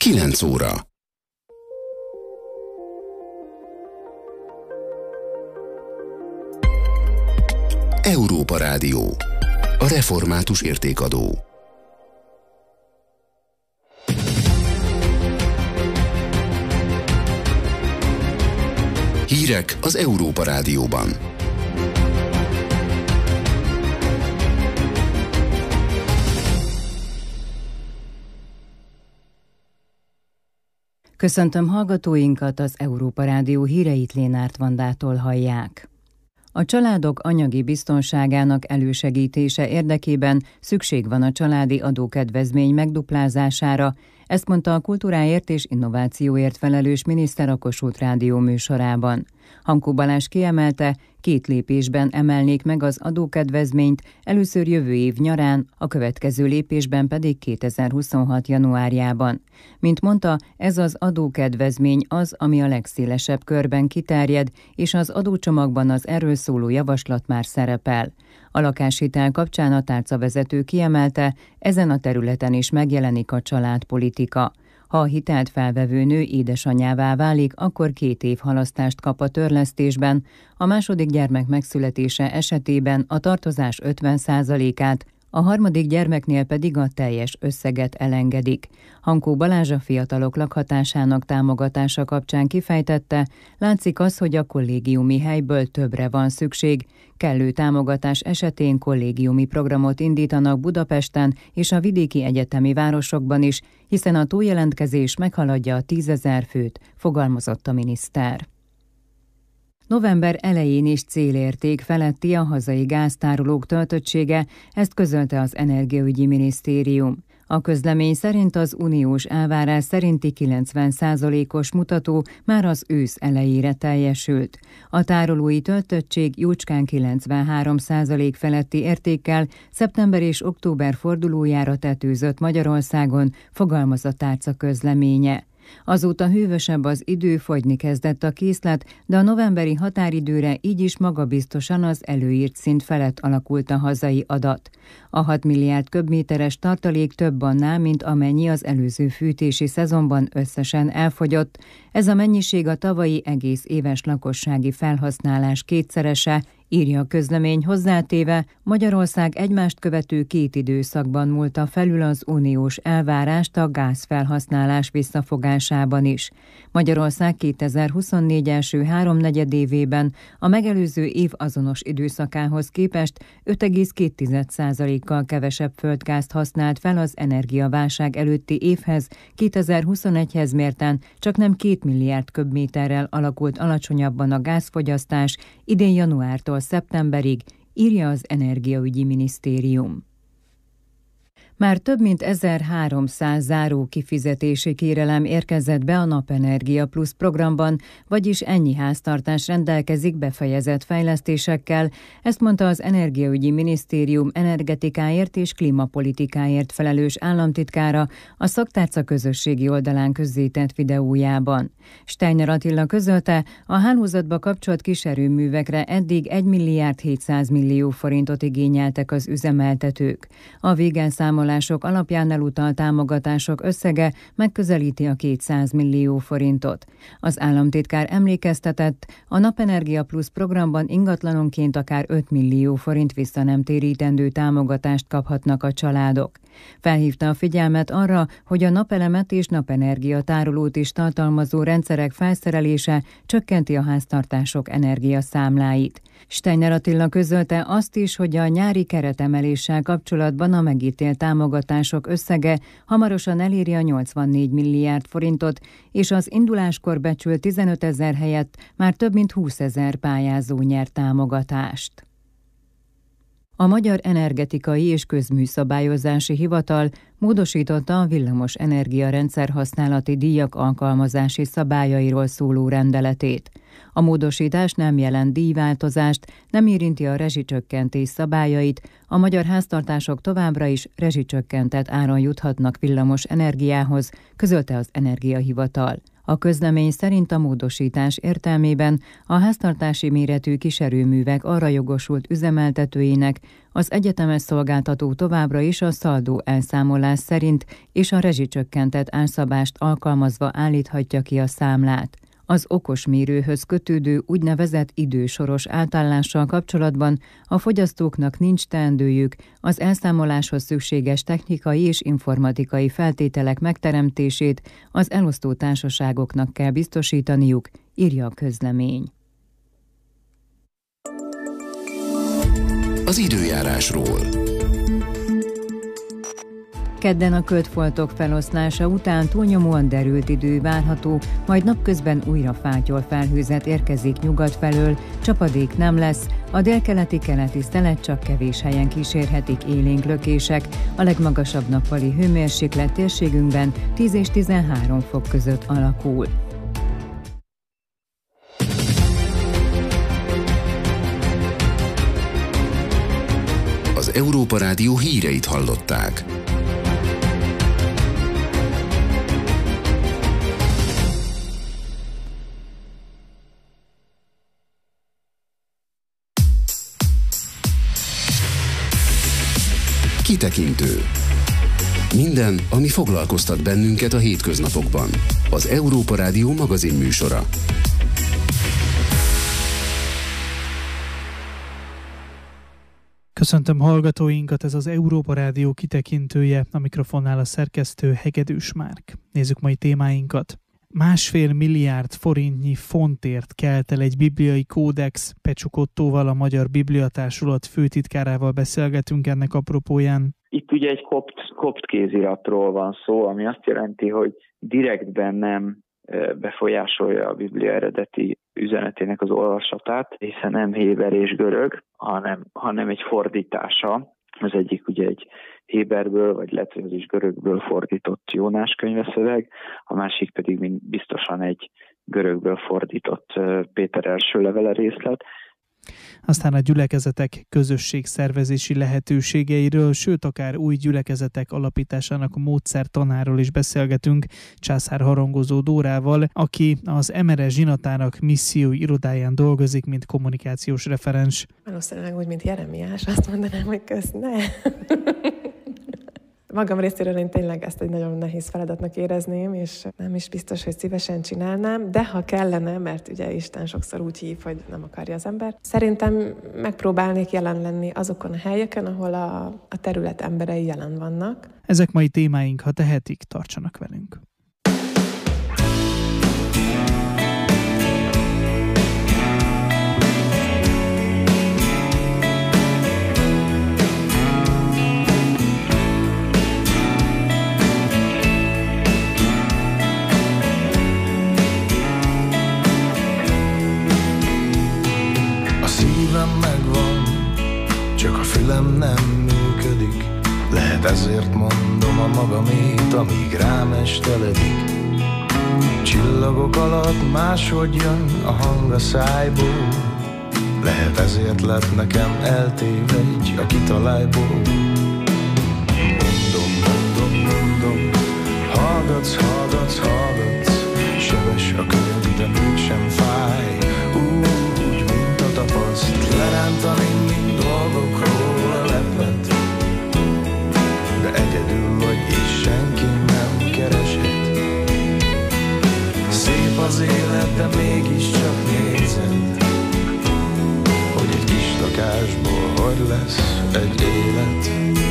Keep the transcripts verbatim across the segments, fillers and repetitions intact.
kilenc óra. Európa Rádió. A református értékadó. Hírek az Európa Rádióban. Köszöntöm hallgatóinkat, az Európa Rádió híreit Lénárt Vandától hallják. A családok anyagi biztonságának elősegítése érdekében szükség van a családi adókedvezmény megduplázására, ezt mondta a kultúráért és innovációért felelős miniszter a Kossuth Rádió műsorában. Hankó Balázs kiemelte, két lépésben emelnék meg az adókedvezményt, először jövő év nyarán, a következő lépésben pedig kétezer-huszonhat januárjában. Mint mondta, ez az adókedvezmény az, ami a legszélesebb körben kiterjed, és az adócsomagban az erről szóló javaslat már szerepel. A lakáshitel kapcsán a tárcavezető kiemelte, ezen a területen is megjelenik a családpolitika. Ha a hitelt felvevő nő édesanyjává válik, akkor két év halasztást kap a törlesztésben, a második gyermek megszületése esetében a tartozás ötven százalékát, a harmadik gyermeknél pedig a teljes összeget elengedik. Hankó Balázs a fiatalok lakhatásának támogatása kapcsán kifejtette, látszik az, hogy a kollégiumi helyből többre van szükség. Kellő támogatás esetén kollégiumi programot indítanak Budapesten és a vidéki egyetemi városokban is, hiszen a túljelentkezés meghaladja a tízezer főt, fogalmazott a miniszter. November elején is célérték feletti a hazai gáztárolók töltöttsége, ezt közölte az Energiaügyi Minisztérium. A közlemény szerint az uniós elvárás szerinti kilencven százalékos mutató már az ősz elejére teljesült. A tárolói töltöttség jócskán kilencvenhárom százalék feletti értékkel szeptember és október fordulójára tetőzött Magyarországon, fogalmaz a tárca közleménye. Azóta hűvösebb az idő, fogyni kezdett a készlet, de a novemberi határidőre így is magabiztosan az előírt szint felett alakult a hazai adat. A hat milliárd köbméteres tartalék több annál, mint amennyi az előző fűtési szezonban összesen elfogyott. Ez a mennyiség a tavalyi egész éves lakossági felhasználás kétszerese, írja a közlemény hozzátéve, Magyarország egymást követő két időszakban múlta felül az uniós elvárást a gázfelhasználás visszafogásában is. Magyarország kétezer-huszonnégy első háromnegyedévében a megelőző év azonos időszakához képest öt egész két százalékkal kevesebb földgázt használt fel az energiaválság előtti évhez, kétezer-huszonegyhez mérten csak nem két milliárd köbméterrel alakult alacsonyabban a gázfogyasztás idén januártól szeptemberig, írja az Energiaügyi Minisztérium. Már több mint ezerháromszáz záró kifizetési kérelem érkezett be a Napenergia Plusz programban, vagyis ennyi háztartás rendelkezik befejezett fejlesztésekkel, ezt mondta az Energiaügyi Minisztérium energetikáért és klímapolitikáért felelős államtitkára a szaktárca közösségi oldalán közzétett videójában. Steiner Attila közölte, a hálózatba kapcsolt kiserőművekre eddig egy milliárd hétszáz millió forintot igényeltek az üzemeltetők. A végelszámolás alapján elutalt támogatások összege megközelíti a kétszáz millió forintot. Az államtitkár emlékeztetett, a Napenergia Plusz programban ingatlanonként akár öt millió forint vissza nem térítendő támogatást kaphatnak a családok. Felhívta a figyelmet arra, hogy a napelemet és napenergia tárolót is tartalmazó rendszerek felszerelése csökkenti a háztartások energiaszámláit. Steiner Attila közölte azt is, hogy a nyári keretemeléssel kapcsolatban a megítélt támogatások összege hamarosan eléri a nyolcvannégy milliárd forintot, és az induláskor becsült tizenötezer helyett már több mint húszezer pályázó nyer támogatást. A Magyar Energetikai és Közműszabályozási Hivatal módosította a villamos energiarendszer használati díjak alkalmazási szabályairól szóló rendeletét. A módosítás nem jelent díjváltozást, nem érinti a rezsicsökkentés szabályait, a magyar háztartások továbbra is rezsicsökkentett áron juthatnak villamos energiához, közölte az Energiahivatal. A közlemény szerint a módosítás értelmében a háztartási méretű kiserőművek arra jogosult üzemeltetőinek az egyetemes szolgáltató továbbra is a szaldó elszámolás szerint és a rezsicsökkentett árszabást alkalmazva állíthatja ki a számlát. Az okosmérőhöz kötődő úgynevezett idősoros átállással kapcsolatban a fogyasztóknak nincs teendőjük, az elszámoláshoz szükséges technikai és informatikai feltételek megteremtését az elosztó társaságoknak kell biztosítaniuk, írja a közlemény. Az időjárásról. Kedden a köldfoltok feloszlása után túlnyomóan derült idő várható, majd napközben újra fátyol felhőzet érkezik nyugat felől, csapadék nem lesz, a délkeleti-keleti szelet csak kevés helyen kísérhetik élénk lökések, a legmagasabb nappali hőmérséklet térségünkben tíz és tizenhárom fok között alakul. Az Európa Rádió híreit hallották. Kitekintő. Minden, ami foglalkoztat bennünket a hétköznapokban. Az Európa Rádió magazin műsora. Köszöntöm hallgatóinkat, ez az Európa Rádió kitekintője, a mikrofonnál a szerkesztő Hegedűs Márk. Nézzük mai témáinkat. Másfél milliárd forintnyi fontért kelt el egy bibliai kódex. Pecsuk Ottóval, a Magyar Bibliatársulat főtitkárával beszélgetünk ennek apropóján. Itt ugye egy kopt, kopt kéziratról van szó, ami azt jelenti, hogy direktben nem befolyásolja a Biblia eredeti üzenetének az olvasatát, hiszen nem héber és görög, hanem, hanem egy fordítása. Az egyik ugye egy héberből, vagy lehet, hogy az is görögből fordított Jónás könyveszöveg, a másik pedig biztosan egy görögből fordított Péter első levele részlet. Aztán a gyülekezetek közösségszervezési lehetőségeiről, sőt akár új gyülekezetek alapításának a módszertanáról is beszélgetünk Császár Harangozó Dórával, aki az Emere zsinatának missziói irodáján dolgozik, mint kommunikációs referens. Valószínűleg úgy, mint Jeremiás, azt mondanám, hogy kösz, ne! Magam részéről én tényleg ezt egy nagyon nehéz feladatnak érezném, és nem is biztos, hogy szívesen csinálnám, de ha kellene, mert ugye Isten sokszor úgy hív, hogy nem akarja az ember, szerintem megpróbálnék jelen lenni azokon a helyeken, ahol a, a terület emberei jelen vannak. Ezek mai témáink, ha tehetik, tartsanak velünk. Megvan, csak a fülem nem működik. Lehet ezért mondom a magamét, amíg rám esteledik. Csillagok alatt máshogy jön a hang a szájból. Lehet ezért lett nekem eltévegy a kitalájból. Mondom, mondom, mondom, hallgatsz, hallgatsz, hallgatsz. Sebes a könyv, de mégsem fáj. Úgy, mint a tapaszt, lerántani mind dolgokról a leplet. De egyedül vagy, és senki nem kereshet. Szép az élet, de mégiscsak nézed, hogy egy kis lakásból hogy lesz egy élet.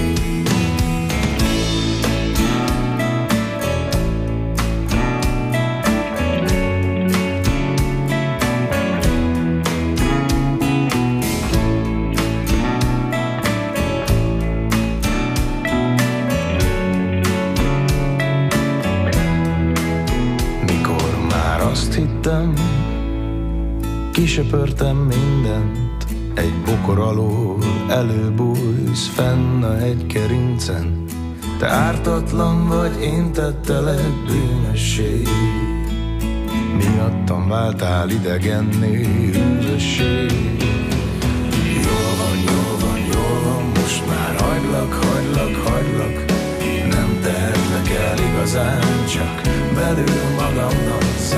Kisöpörtem mindent, egy bokor alól előbújsz fenn a hegykerincen. Te ártatlan vagy, én tettelek bűnösség. Miattam váltál idegenné hűvösség. Jól van, jól van, jól van, most már hagylak, hagylak, hagylak. Nem tehetlek el igazán, csak belül magamnak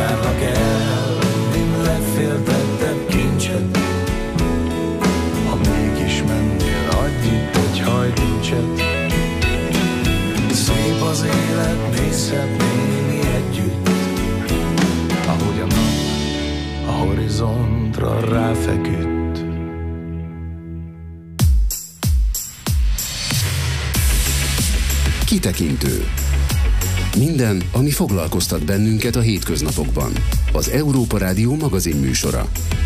ráfeküdt. Kitekintő. Minden, ami foglalkoztat bennünket a hétköznapokban. Az Európa Rádió magazinműsora.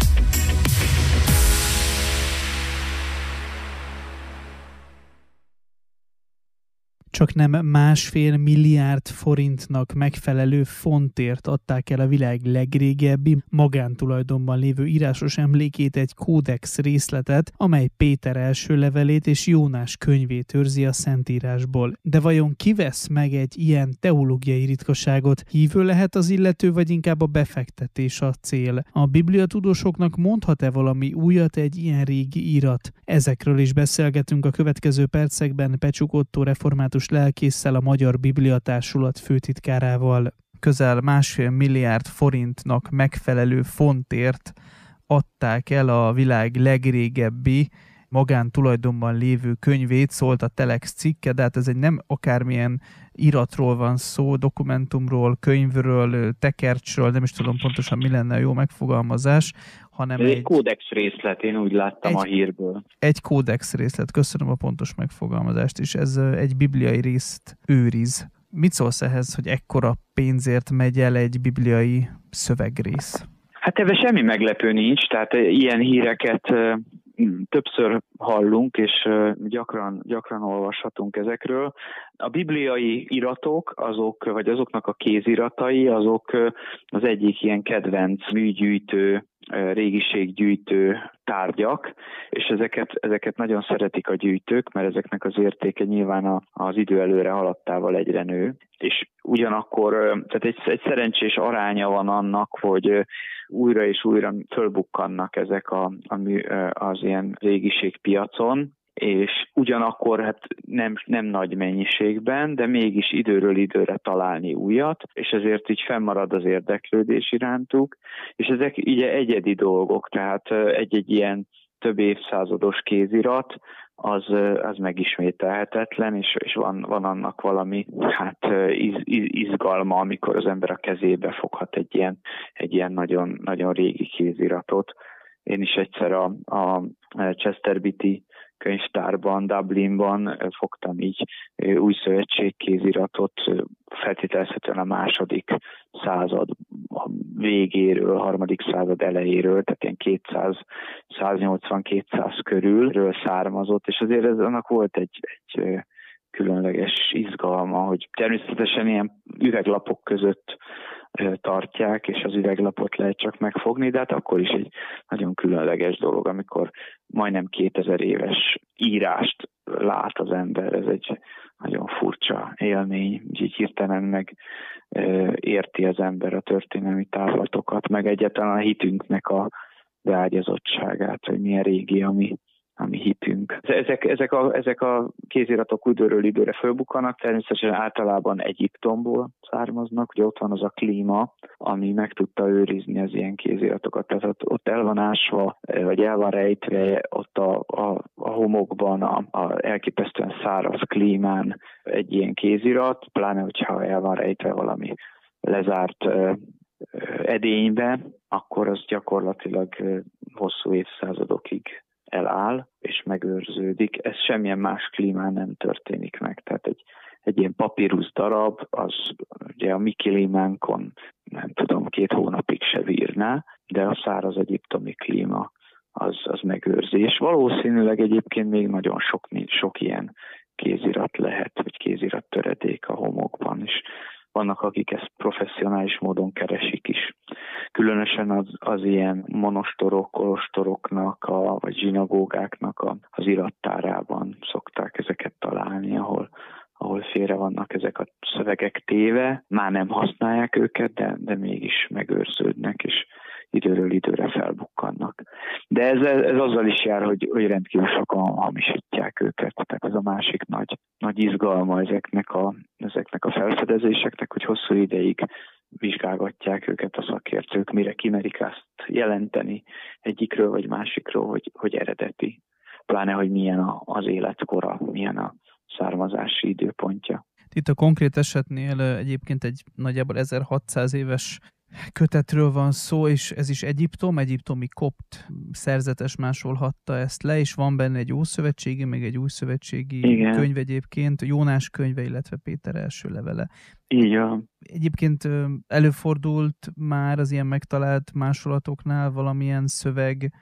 Csak nem másfél milliárd forintnak megfelelő fontért adták el a világ legrégebbi magántulajdonban lévő írásos emlékét, egy kódex részletet, amely Péter első levelét és Jónás könyvét őrzi a Szentírásból. De vajon ki vesz meg egy ilyen teológiai ritkaságot? Hívő lehet az illető, vagy inkább a befektetés a cél? A bibliatudósoknak mondhat-e valami újat egy ilyen régi írat? Ezekről is beszélgetünk a következő percekben Pecsuk Ottó református lelkésszel, a Magyar Bibliatársulat főtitkárával. Közel másfél milliárd forintnak megfelelő fontért adták el a világ legrégebbi magántulajdonban lévő könyvét, szólt a Telex cikke, de hát ez egy nem akármilyen iratról van szó, dokumentumról, könyvről, tekercsről, nem is tudom pontosan mi lenne a jó megfogalmazás, hanem egy, egy kódex részlet, én úgy láttam egy, a hírből. Egy kódex részlet, köszönöm a pontos megfogalmazást, és ez egy bibliai részt őriz. Mit szólsz ehhez, hogy ekkora pénzért megy el egy bibliai szövegrész? Hát ebben semmi meglepő nincs, tehát ilyen híreket többször hallunk, és gyakran, gyakran olvashatunk ezekről. A bibliai iratok, azok, vagy azoknak a kéziratai, azok az egyik ilyen kedvenc műgyűjtő, régiséggyűjtő tárgyak, és ezeket, ezeket nagyon szeretik a gyűjtők, mert ezeknek az értéke nyilván az idő előre haladtával egyre nő. És ugyanakkor tehát egy, egy szerencsés aránya van annak, hogy újra és újra fölbukkannak ezek a, a, az ilyen régiségpiacon, és ugyanakkor hát nem, nem nagy mennyiségben, de mégis időről időre találni újat, és ezért így fennmarad az érdeklődés irántuk, és ezek ugye egyedi dolgok, tehát egy-egy ilyen több évszázados kézirat, az, az megismételhetetlen, és, és van, van annak valami hát iz, iz, izgalma, amikor az ember a kezébe foghat egy ilyen, egy ilyen nagyon, nagyon régi kéziratot. Én is egyszer a, a Chester Beatty könyvtárban, Dublinban fogtam így új szövetség kéziratot, feltételezhetően a második század végéről, harmadik század elejéről, tehát ilyen kétszáz, száznyolcvan-kétszáz körülről származott, és azért ez, annak volt egy, egy különleges izgalma, hogy természetesen ilyen üveglapok között tartják, és az üveglapot lehet csak megfogni, de hát akkor is egy nagyon különleges dolog, amikor majdnem kétezer éves írást lát az ember, ez egy nagyon furcsa élmény, így hirtelen meg érti az ember a történelmi távlatokat, meg egyáltalán a hitünknek a beágyazottságát, hogy milyen régi a mi, a mi hitünk. Ezek, ezek, a, ezek a kéziratok időről időre fölbukkanak, természetesen általában Egyiptomból származnak, ugye ott van az a klíma, ami meg tudta őrizni az ilyen kéziratokat, tehát ott, ott el van ásva, vagy el van rejtve ott a, a, a homokban, a, a elképesztően száraz klímán egy ilyen kézirat, pláne hogyha el van rejtve valami lezárt uh, edénybe, akkor az gyakorlatilag uh, hosszú évszázadokig eláll és megőrződik. Ez semmilyen más klímán nem történik meg. Tehát egy, egy ilyen papírusz darab, az ugye a mi klímánkon nem tudom, két hónapig se bírná, de a száraz egyiptomi klíma az, az megőrzi. És valószínűleg egyébként még nagyon sok, sok ilyen kézirat lehet, vagy kézirat töredék a homokban is. Vannak, akik ezt professzionális módon keresik is. Különösen az, az ilyen monostorok, kolostoroknak, a, vagy zsinagógáknak a, az irattárában szokták ezeket találni, ahol, ahol félre vannak ezek a szövegek téve. Már nem használják őket, de, de mégis megőrződnek, és időről időre felbukkannak. De ez, ez azzal is jár, hogy, hogy rendkívül sokan hamisítják őket. Tehát ez a másik nagy, nagy izgalma ezeknek a, ezeknek a felfedezéseknek, hogy hosszú ideig vizsgálgatják őket a szakértők, mire kimerik azt jelenteni egyikről vagy másikról, hogy, hogy eredeti. Pláne, hogy milyen a, az életkora, milyen a származási időpontja. Itt a konkrét esetnél egyébként egy nagyjából ezerhatszáz éves kötetről van szó, és ez is Egyiptom, egyiptomi kopt szerzetes másolhatta ezt le, és van benne egy ószövetségi, meg egy újszövetségi Igen. könyv egyébként, Jónás könyve, illetve Péter első levele. Így van. Egyébként előfordult már az ilyen megtalált másolatoknál valamilyen szöveg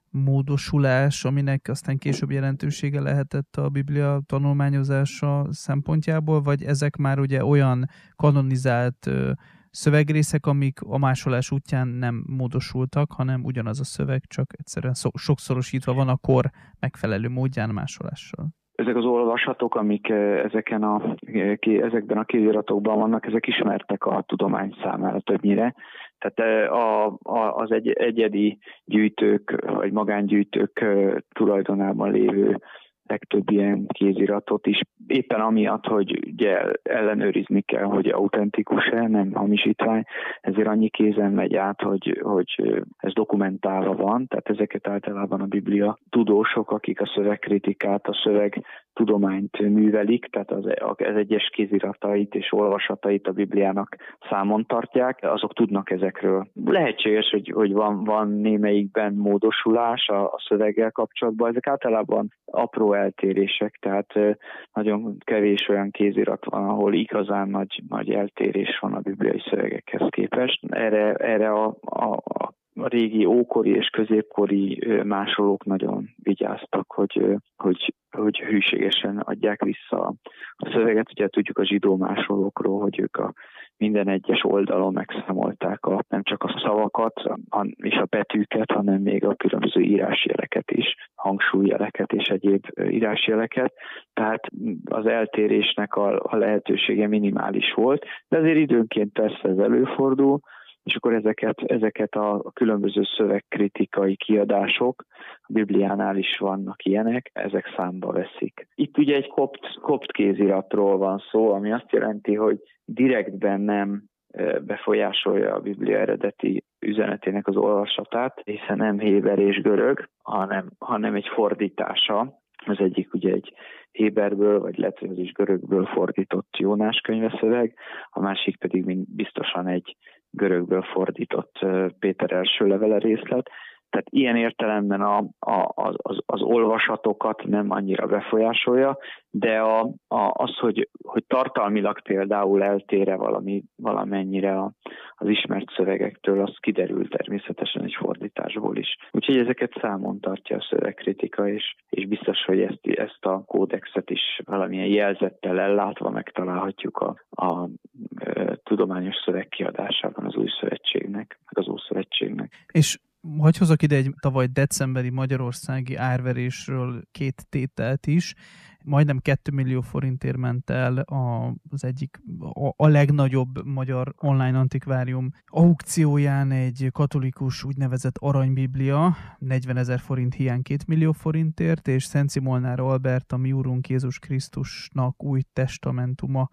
módosulás, aminek aztán később jelentősége lehetett a Biblia tanulmányozása szempontjából, vagy ezek már ugye olyan kanonizált szövegrészek, amik a másolás útján nem módosultak, hanem ugyanaz a szöveg, csak egyszerűen sokszorosítva van a kor megfelelő módján másolással. Ezek az olvasatok, amik ezeken a, ezekben a kéziratokban vannak, ezek ismertek a tudomány számára többnyire. Tehát a, a, az egy, egyedi gyűjtők, vagy magángyűjtők tulajdonában lévő legtöbb ilyen kéziratot is, éppen amiatt, hogy ugye ellenőrizni kell, hogy autentikus-e, nem hamisítvány, ezért annyi kézen megy át, hogy, hogy ez dokumentálva van, tehát ezeket általában a Biblia tudósok, akik a szövegkritikát, a szöveg tudományt művelik, tehát az, az egyes kéziratait és olvasatait a Bibliának számon tartják, azok tudnak ezekről. Lehetséges, hogy, hogy van, van némelyikben módosulás a, a szöveggel kapcsolatban, ezek általában apró eltérések, tehát nagyon kevés olyan kézirat van, ahol igazán nagy, nagy eltérés van a bibliai szövegekhez képest. Erre, erre a, a, a régi ókori és középkori másolók nagyon vigyáztak, hogy, hogy, hogy hűségesen adják vissza a szöveget. Ugye tudjuk a zsidó másolókról, hogy ők a minden egyes oldalon megszámolták a, nem csak a szavakat és a betűket, hanem még a különböző írásjeleket is, hangsúlyjeleket és egyéb írásjeleket. Tehát az eltérésnek a, a lehetősége minimális volt, de azért időnként persze ez előfordul, és akkor ezeket, ezeket a különböző szövegkritikai kiadások, a Bibliánál is vannak ilyenek, ezek számba veszik. Itt ugye egy kopt, kopt kéziratról van szó, ami azt jelenti, hogy direktben nem befolyásolja a Biblia eredeti üzenetének az olvasatát, hiszen nem héber és görög, hanem, hanem egy fordítása. Az egyik ugye egy héberből, vagy lehet, hogy az is görögből fordított Jónás könyveszöveg, a másik pedig biztosan egy görögből fordított Péter első levele részlet. Tehát ilyen értelemben a, a, az, az olvasatokat nem annyira befolyásolja, de a, a, az, hogy, hogy tartalmilag például eltér-e valami, valamennyire a, az ismert szövegektől, az kiderül természetesen egy fordításból is. Úgyhogy ezeket számon tartja a szövegkritika, és, és biztos, hogy ezt, ezt a kódexet is valamilyen jelzettel ellátva megtalálhatjuk a, a, a tudományos szöveg kiadásában az új szövetségnek, meg az ószövetségnek. És hogy hozok ide egy tavaly decemberi magyarországi árverésről két tételt is. Majdnem két millió forintért ment el az egyik, a, a legnagyobb magyar online antikvárium aukcióján egy katolikus úgynevezett aranybiblia, negyvenezer forint hiány két millió forintért, és Szent Szimolnár Albert, a mi úrunk Jézus Krisztusnak új testamentuma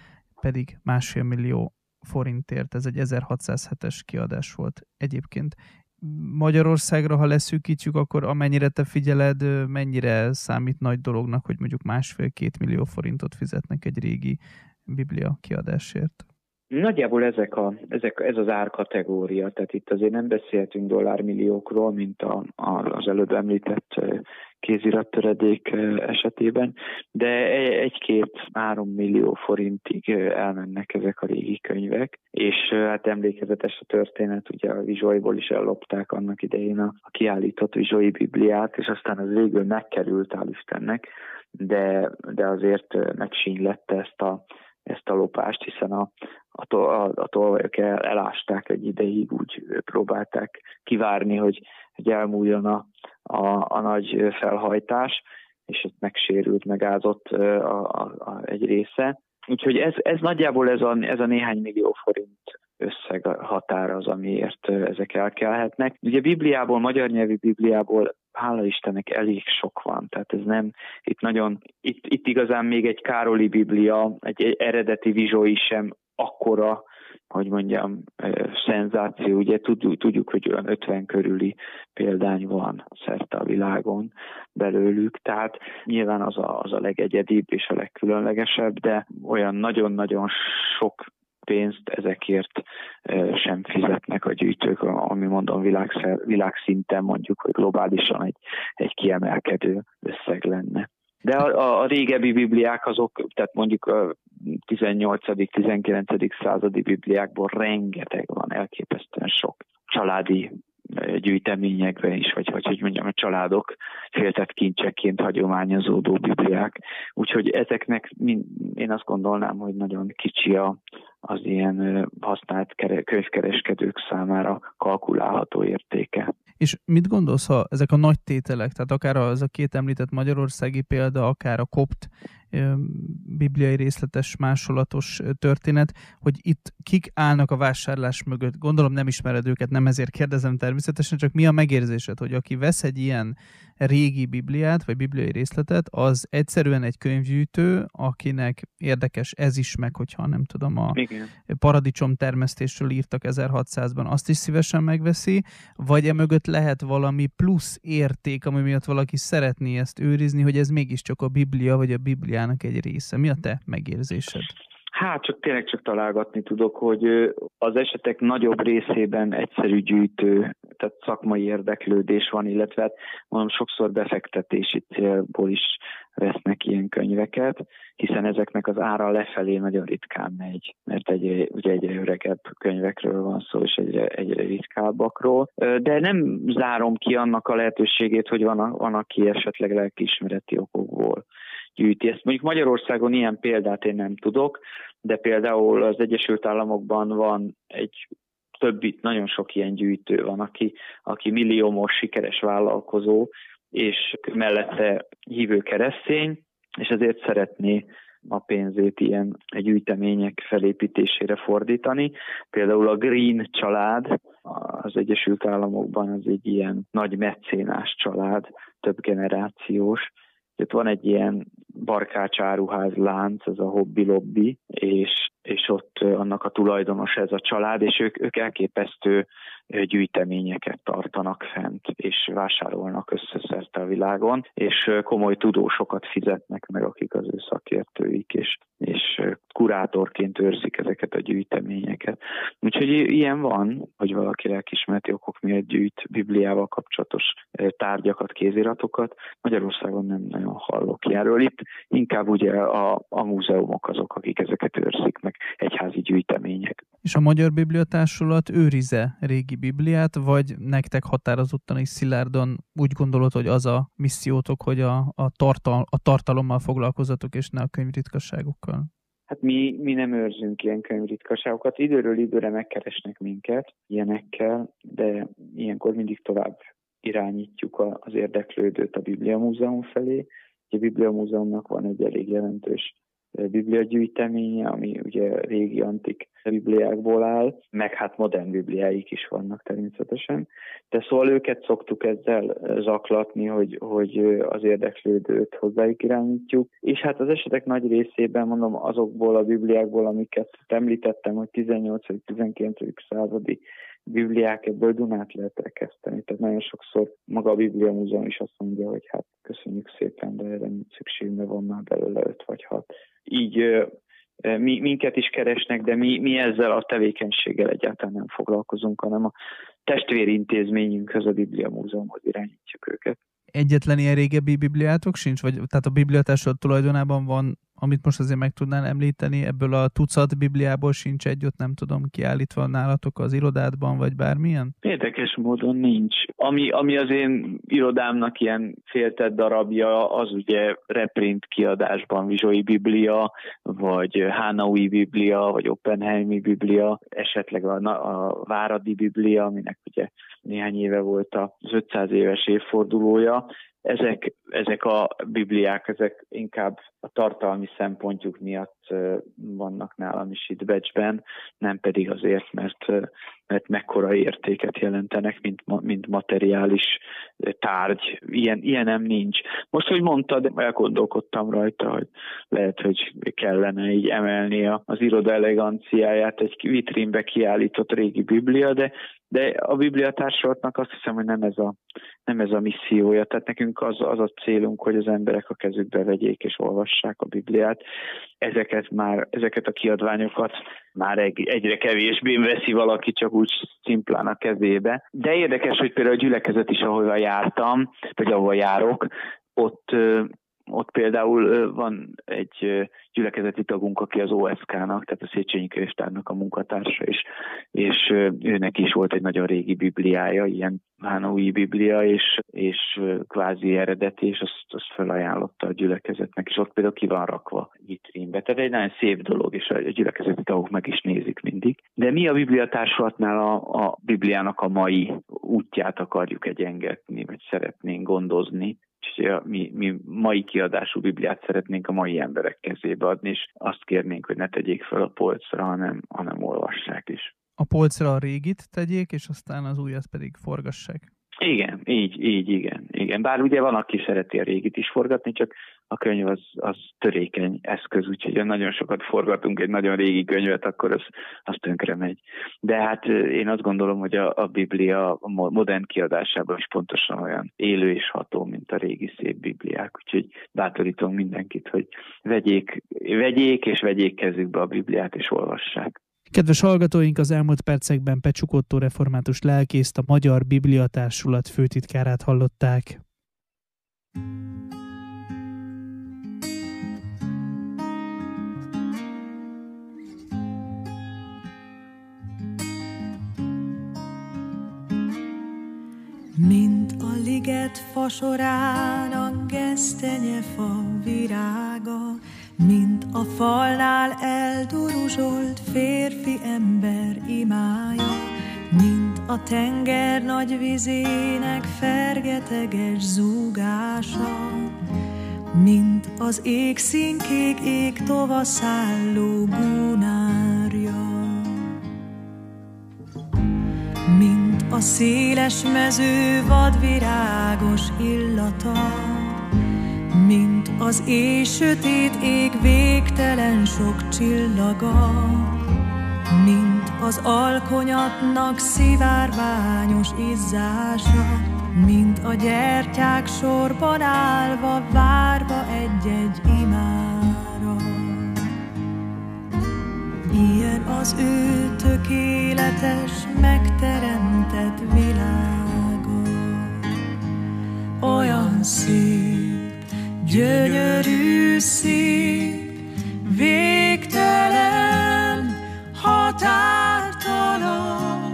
pedig másfél millió forintért. Ez egy ezerhatszázhetes kiadás volt egyébként. Magyarországra, ha leszűkítjük, akkor amennyire te figyeled, mennyire számít nagy dolognak, hogy mondjuk másfél-két millió forintot fizetnek egy régi Biblia kiadásért? Nagyjából ezek a, ezek, ez az árkategória, tehát itt azért nem beszélhetünk dollármilliókról, mint a, a, az előbb említett kézirattöredék esetében, de egy-két-három millió forintig elmennek ezek a régi könyvek, és hát emlékezetes a történet, ugye a Vizsolyból is ellopták annak idején a, a kiállított Vizsolyi Bibliát, és aztán az végül megkerült, hál' Istennek, de, de azért megsínylette ezt a ezt a lopást, hiszen a, a, a, a tolvajok el, elásták egy ideig, úgy próbálták kivárni, hogy, hogy elmúljon a, a, a nagy felhajtás, és ott megsérült, megázott a, a, a, egy része. Úgyhogy ez, ez nagyjából ez a, ez a néhány millió forint összeg határa az, amiért ezek elkelhetnek. Ugye Bibliából, magyar nyelvű Bibliából hála Istennek elég sok van, tehát ez nem, itt nagyon, itt, itt igazán még egy Károli Biblia, egy, egy eredeti Vizsói sem akkora, hogy mondjam, szenzáció, ugye tudjuk, tudjuk, hogy olyan ötven körüli példány van szerte a világon belőlük, tehát nyilván az a, az a legegyedibb és a legkülönlegesebb, de olyan nagyon-nagyon sok pénzt ezekért sem fizetnek a gyűjtők, ami mondom világszer, világszinten mondjuk, hogy globálisan egy, egy kiemelkedő összeg lenne. De a, a régebbi bibliák azok, tehát mondjuk a tizennyolcadik-tizenkilencedik századi bibliákból rengeteg van, elképesztően sok családi gyűjteményekben is, vagy, vagy hogy mondjam, a családok féltett kincsekként hagyományozódó bibliák. Úgyhogy ezeknek mind, én azt gondolnám, hogy nagyon kicsi a, az ilyen használt könyvkereskedők számára kalkulálható értéke. És mit gondolsz, ha ezek a nagy tételek, tehát akár az a két említett magyarországi példa, akár a kopt bibliai részletes másolatos történet, hogy itt kik állnak a vásárlás mögött? Gondolom nem ismered őket, nem ezért kérdezem természetesen, csak mi a megérzésed, hogy aki vesz egy ilyen régi bibliát, vagy bibliai részletet, az egyszerűen egy könyvgyűjtő, akinek érdekes ez is, meg hogyha nem tudom, a Igen. paradicsom termesztésről írtak ezerhatszázban, azt is szívesen megveszi, vagy emögött lehet valami plusz érték, ami miatt valaki szeretné ezt őrizni, hogy ez mégiscsak a Biblia, vagy a Bibliának egy része. Mi a te megérzésed? Hát csak tényleg csak találgatni tudok, hogy az esetek nagyobb részében egyszerű gyűjtő, tehát szakmai érdeklődés van, illetve hát mondom, sokszor befektetési célból is vesznek ilyen könyveket, hiszen ezeknek az ára lefelé nagyon ritkán megy, mert egyre, ugye egyre öregebb könyvekről van szó, és egyre, egyre ritkábbakról. De nem zárom ki annak a lehetőségét, hogy van, a, van aki esetleg lelkiismereti okokból gyűjti. Ezt mondjuk Magyarországon ilyen példát én nem tudok, de például az Egyesült Államokban van egy többi, nagyon sok ilyen gyűjtő van, aki, aki milliómos sikeres vállalkozó, és mellette hívő keresztény, és ezért szeretné a pénzét ilyen gyűjtemények felépítésére fordítani. Például a Green család az Egyesült Államokban az egy ilyen nagy mecénás család, több generációs. Itt van egy ilyen barkácsáruház lánc, ez a Hobby Lobby, és, és ott annak a tulajdonos ez a család, és ők, ők elképesztő gyűjteményeket tartanak fent, és vásárolnak összeszerte a világon, és komoly tudósokat fizetnek meg, akik az ő szakértőik, és, és kurátorként őrzik ezeket a gyűjteményeket. Úgyhogy ilyen van, hogy valaki lelkiismereti okok miatt gyűjt Bibliával kapcsolatos tárgyakat, kéziratokat. Magyarországon nem nagyon hallok ilyenről. Itt inkább ugye a, a múzeumok azok, akik ezeket őrzik, meg egyházi gyűjtemények. És a Magyar Bibliatársulat őrize régi Bibliát, vagy nektek határozottan és szilárdan úgy gondolod, hogy az a missziótok, hogy a, a, tartal, a tartalommal foglalkozatok, és ne a könyvritkasságokkal? Hát mi, mi nem őrzünk ilyen könyvritkaságokat. Időről időre megkeresnek minket ilyenekkel, de ilyenkor mindig tovább irányítjuk az érdeklődőt a Biblia Múzeum felé. A Biblia Múzeumnak van egy elég jelentős bibliagyűjteménye, ami ugye régi antik bibliákból áll, meg hát modern bibliáik is vannak természetesen. De szóval őket szoktuk ezzel zaklatni, hogy, hogy az érdeklődőt hozzájuk irányítjuk. És hát az esetek nagy részében, mondom, azokból a bibliákból, amiket említettem, hogy tizennyolcadik-tizenkilencedik századi bibliák, ebből Dunát lehet elkezdeni. Tehát nagyon sokszor maga a Biblia Múzeum is azt mondja, hogy hát köszönjük szépen, de erre nincs szükség, mert van már belőle öt vagy hat. Így mi, minket is keresnek, de mi, mi ezzel a tevékenységgel egyáltalán nem foglalkozunk, hanem a testvérintézményünkhöz, a Biblia Múzeumhoz irányítjuk őket. Egyetlen ilyen régebbi bibliátok sincs? Vagy, tehát a Bibliatársulat tulajdonában van, amit most azért meg tudnál említeni, ebből a tucat bibliából sincs egy, ott nem tudom, kiállítva nálatok az irodádban, vagy bármilyen? Érdekes módon nincs. Ami, ami az én irodámnak ilyen féltett darabja, az ugye reprint kiadásban Vizsói Biblia, vagy Hánaui Biblia, vagy Oppenheimi Biblia, esetleg a, a Váradi Biblia, aminek ugye néhány éve volt az ötszáz éves évfordulója. Ezek, ezek a bibliák, ezek inkább a tartalmi szempontjuk miatt vannak nálam is itt Becsben, nem pedig azért, mert, mert mekkora értéket jelentenek, mint, mint materiális tárgy. Ilyen, ilyenem nincs. Most, hogy mondtad, elgondolkodtam rajta, hogy lehet, hogy kellene így emelni az iroda eleganciáját egy vitrínbe kiállított régi biblia, de De a Bibliatársulatnak azt hiszem, hogy nem ez a, nem ez a missziója. Tehát nekünk az, az a célunk, hogy az emberek a kezükbe vegyék és olvassák a Bibliát. Ezeket már, ezeket a kiadványokat már egyre kevésbé veszi valaki csak úgy szimplán a kezébe. De érdekes, hogy például a gyülekezet is, ahol jártam, vagy ahol járok, ott, ott például van egy gyülekezeti tagunk, aki az o es ká-nak, tehát a Széchenyi Könyvtárnak a munkatársa, és, és őnek is volt egy nagyon régi bibliája, ilyen Hánaui Biblia, és, és kvázi eredeti, és azt, azt felajánlotta a gyülekezetnek, és ott például ki van rakva vitrínbe. Tehát egy nagyon szép dolog, és a gyülekezeti tagok meg is nézik mindig. De mi a Bibliatársulatnál a, a Bibliának a mai útját akarjuk egyengetni, vagy szeretnénk gondozni. És mi, mi mai kiadású Bibliát szeretnénk a mai emberek kezébe adni, és azt kérnénk, hogy ne tegyék fel a polcra, hanem, hanem olvassák is. A polcra a régit tegyék, és aztán az újat pedig forgassák. Igen, így, így, igen, igen. Bár ugye van, aki szereti a régit is forgatni, csak a könyv az, az törékeny eszköz, úgyhogy nagyon sokat forgatunk egy nagyon régi könyvet, akkor az, az tönkre megy. De hát én azt gondolom, hogy a, a Biblia a modern kiadásában is pontosan olyan élő és ható, mint a régi szép Bibliák. Úgyhogy bátorítom mindenkit, hogy vegyék, vegyék és vegyék kezükbe a Bibliát és olvassák. Kedves hallgatóink, az elmúlt percekben Pecsuk Ottó református lelkészt, a Magyar Bibliatársulat főtitkárát hallották. Mint a liget fasorának gesztenyefa virága, mint a falnál elduruzsolt férfi ember imája, mint a tenger nagy vizének fergeteges zúgása, mint az égszínkék ég tovaszálló gúnárja, mint a széles mező vadvirágos illata, mint az éj sötét ég végtelen sok csillaga, mint az alkonyatnak szivárványos izzása, mint a gyertyák sorban állva várva egy-egy imára. Ilyen az ő tökéletes, megteremtett világa, olyan szép, gyönyörű, szép, végtelen, határtalan,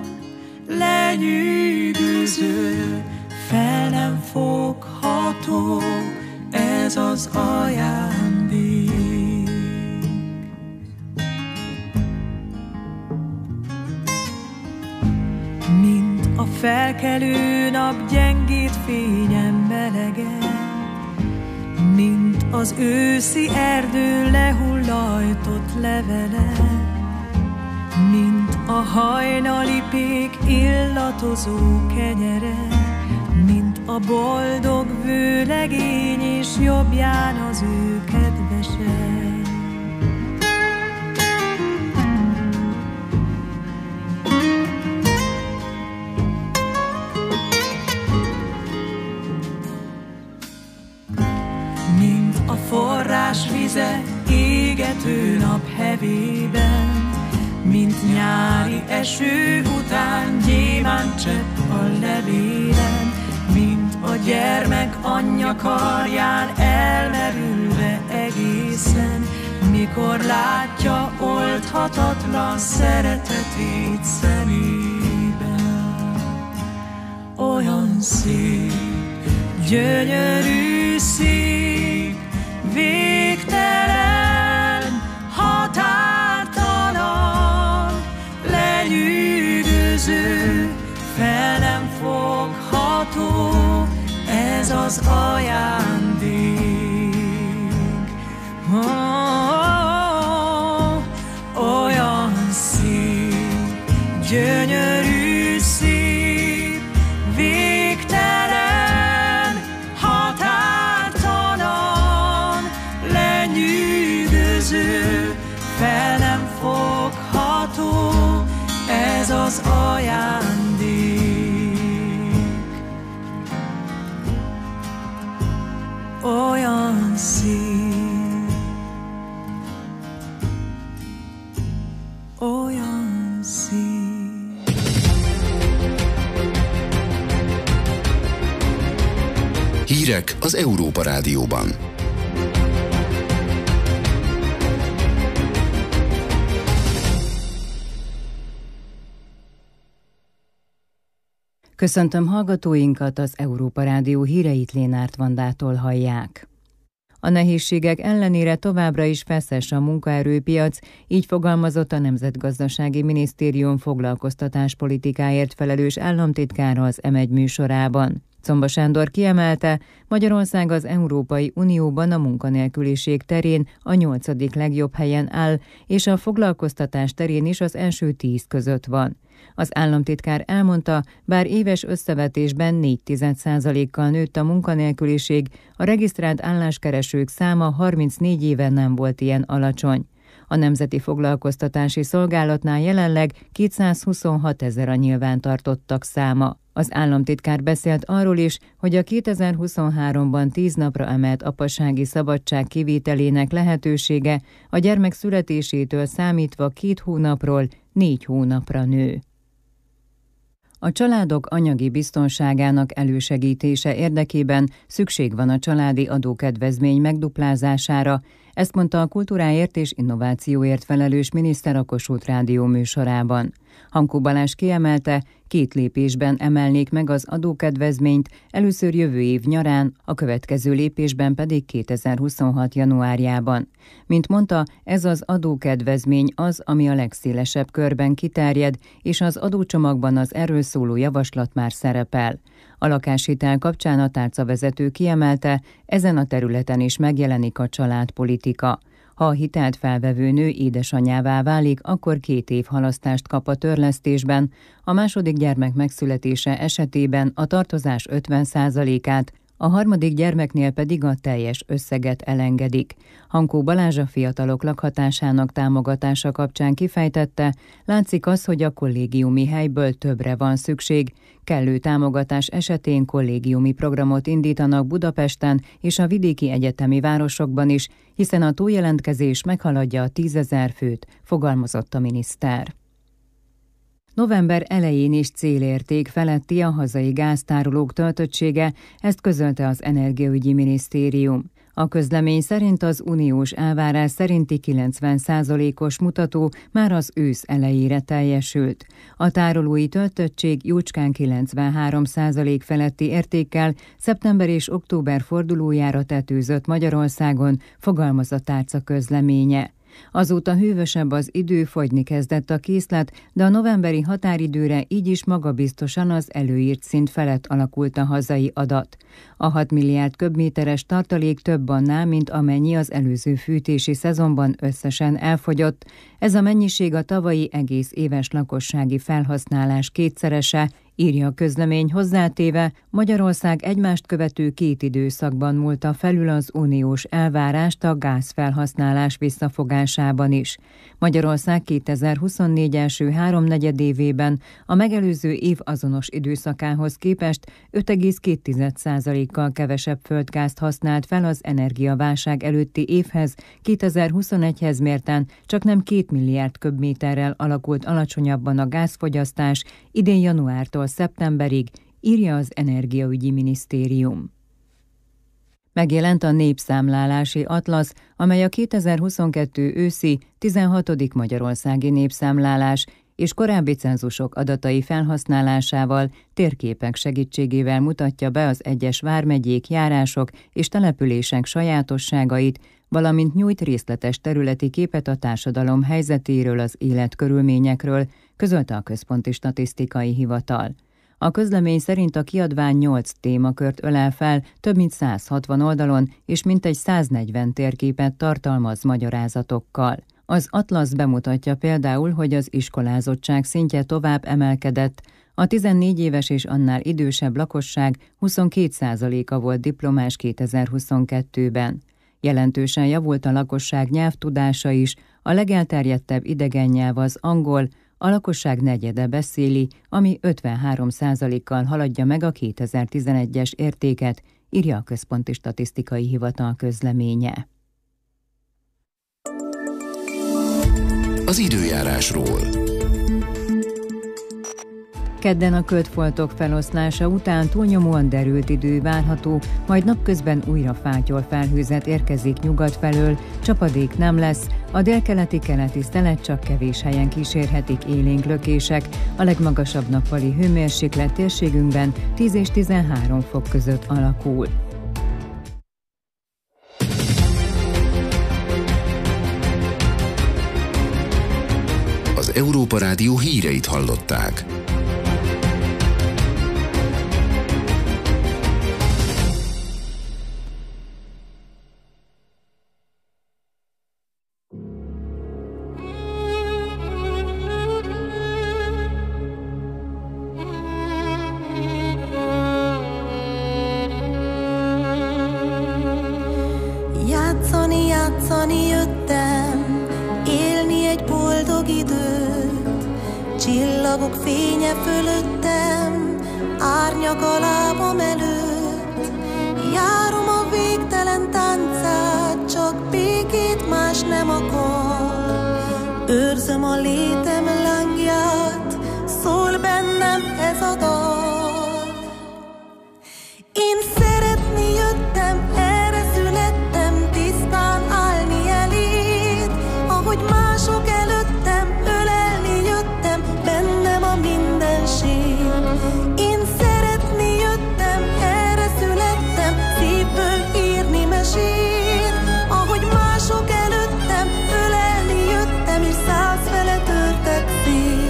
lenyűgöző, fel nem fogható, ez az ajándék. Mint a felkelő nap gyengít fényen melegen, mint az őszi erdő lehullajtott levele, mint a hajnali pék illatozó kenyere, mint a boldog vőlegény és jobbján az ő kedvese. Mint a forrás vize égető nap hevében, mint nyári eső után gyémántcsepp a levélen, mint a gyermek anyja karján elmerülve egészen, mikor látja oldhatatlan szeretetét szemében. Olyan szép, gyönyörű, szép, végtelen, határtalan, lenyűgöző, fel nem fogható, ez az ajándék. Oh, oh, oh, olyan szép, gyönyörű, szép, végtelen, határtalan, lenyűgöző, fel nem fogható, ez az ajándék. Olyan szép, Hírek az Európa Rádióban. Köszöntöm hallgatóinkat, az Európa Rádió híreit Lénárt Vandától hallják. A nehézségek ellenére továbbra is feszes a munkaerőpiac, így fogalmazott a Nemzetgazdasági Minisztérium foglalkoztatáspolitikáért felelős államtitkára az em egy műsorában. Czomba Sándor kiemelte, Magyarország az Európai Unióban a munkanélküliség terén a nyolcadik legjobb helyen áll, és a foglalkoztatás terén is az első tíz között van. Az államtitkár elmondta, bár éves összevetésben négy egész egy százalékkal nőtt a munkanélküliség, a regisztrált álláskeresők száma harmincnégy éven nem volt ilyen alacsony. A Nemzeti Foglalkoztatási Szolgálatnál jelenleg kétszázhuszonhat ezer a nyilvántartottak száma. Az államtitkár beszélt arról is, hogy a kétezer-huszonháromban tíz napra emelt apasági szabadság kivételének lehetősége a gyermek születésétől számítva két hónapról négy hónapra nő. A családok anyagi biztonságának elősegítése érdekében szükség van a családi adókedvezmény megduplázására, ezt mondta a kultúráért és innovációért felelős miniszter a Kossuth Rádió műsorában. Hankó Balázs kiemelte, két lépésben emelnék meg az adókedvezményt, először jövő év nyarán, a következő lépésben pedig kétezer-huszonhat januárjában. Mint mondta, ez az adókedvezmény az, ami a legszélesebb körben kiterjed, és az adócsomagban az erről szóló javaslat már szerepel. A lakáshitel kapcsán a tárcavezető kiemelte, ezen a területen is megjelenik a családpolitika. Ha a hitelt felvevő nő édesanyjává válik, akkor két év halasztást kap a törlesztésben, a második gyermek megszületése esetében a tartozás ötven százalékát, a harmadik gyermeknél pedig a teljes összeget elengedik. Hankó Balázs a fiatalok lakhatásának támogatása kapcsán kifejtette, látszik az, hogy a kollégiumi helyből többre van szükség. Kellő támogatás esetén kollégiumi programot indítanak Budapesten és a vidéki egyetemi városokban is, hiszen a túljelentkezés meghaladja a tízezer főt, fogalmazott a miniszter. November elején is célérték feletti a hazai gáztárolók töltöttsége, ezt közölte az Energiaügyi Minisztérium. A közlemény szerint az uniós elvárás szerinti kilencven százalékos mutató már az ősz elejére teljesült. A tárolói töltöttség jócskán kilencvenhárom százalék feletti értékkel szeptember és október fordulójára tetőzött Magyarországon, fogalmaz a tárca közleménye. Azóta hűvösebb az idő, fogyni kezdett a készlet, de a novemberi határidőre így is magabiztosan az előírt szint felett alakult a hazai adat. A hat milliárd köbméteres tartalék több annál, mint amennyi az előző fűtési szezonban összesen elfogyott. Ez a mennyiség a tavalyi egész éves lakossági felhasználás kétszerese, írja a közlemény hozzátéve, Magyarország egymást követő két időszakban múlta felül az uniós elvárást a gázfelhasználás visszafogásában is. Magyarország kétezer-huszonnégy első háromnegyedévében a megelőző év azonos időszakához képest öt egész két százalékkal kevesebb földgázt használt fel az energiaválság előtti évhez, kétezer-huszonegyhez mérten csak nem két milliárd köbméterrel alakult alacsonyabban a gázfogyasztás idén januártól szeptemberig, írja az Energiaügyi Minisztérium. Megjelent a népszámlálási atlasz, amely a kétezer-huszonkettő őszi tizenhatodik magyarországi népszámlálás és korábbi cenzusok adatai felhasználásával, térképek segítségével mutatja be az egyes vármegyék, járások és települések sajátosságait, valamint nyújt részletes területi képet a társadalom helyzetéről, az életkörülményekről, közölte a Központi Statisztikai Hivatal. A közlemény szerint a kiadvány nyolc témakört ölel fel, több mint száz hatvan oldalon, és mintegy száznegyven térképet tartalmaz magyarázatokkal. Az atlasz bemutatja például, hogy az iskolázottság szintje tovább emelkedett, a tizennégy éves és annál idősebb lakosság huszonkét százaléka volt diplomás kétezer-huszonkettőben. Jelentősen javult a lakosság nyelvtudása is, a legelterjedtebb idegen nyelv az angol, a lakosság negyede beszéli, ami ötvenhárom százalékkal haladja meg a kétezer-tizenegyes értéket, írja a Központi Statisztikai Hivatal közleménye. Az időjárásról. Kedden a ködfoltok feloszlása után túlnyomóan derült idő várható, majd napközben újra fátyol felhőzet érkezik nyugat felől, csapadék nem lesz, a délkeleti keleti szelet csak kevés helyen kísérhetik élénk lökések, a legmagasabb nappali hőmérséklet térségünkben tíz és tizenhárom fok között alakul. Az Európa Rádió híreit hallották. Játszani, játszani jöttem, élni egy boldog időt, csillagok fénye fölöttem, árnyak a lábam előtt. Járom a végtelen táncát, csak békét más nem akar. Őrzöm a létem lángját, szól bennem ez a dal. Én szeretni jöttem, erre születtem, tisztán állni eléd. Ahogy mások előttem, ölelni jöttem, bennem a mindenség. Én szeretni jöttem, erre születtem, szívből írni mesét. Ahogy mások előttem, ölelni jöttem, és százfele törtek szét.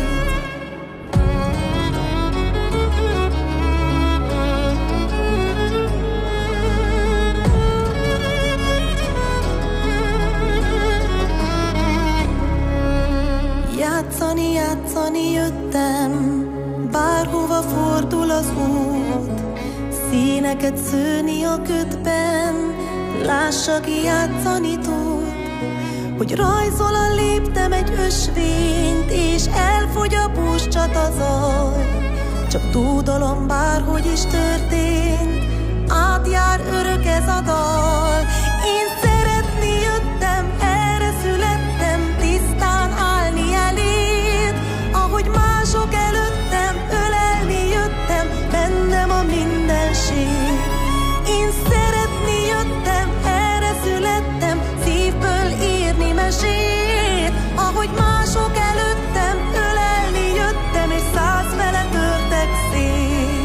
Játszani, játszani jöttem, bárhova fordul az út, színeket szőni a ködben, lássa, ki játszani tud. Hogy rajzol a léptem egy ösvényt, és elfogy a búscsata zaj. Csak dúdolom, bárhogy is történt, átjár örök ez a dal. Én szeretni jöttem, erre születtem, tisztán állni eléd. Ahogy mások előttem, ölelni jöttem, bennem a mindenség. Én szeretni jöttem, erre születtem, szívből írni mesét. Ahogy mások előttem, ölelni jöttem, és százfele törtek szét.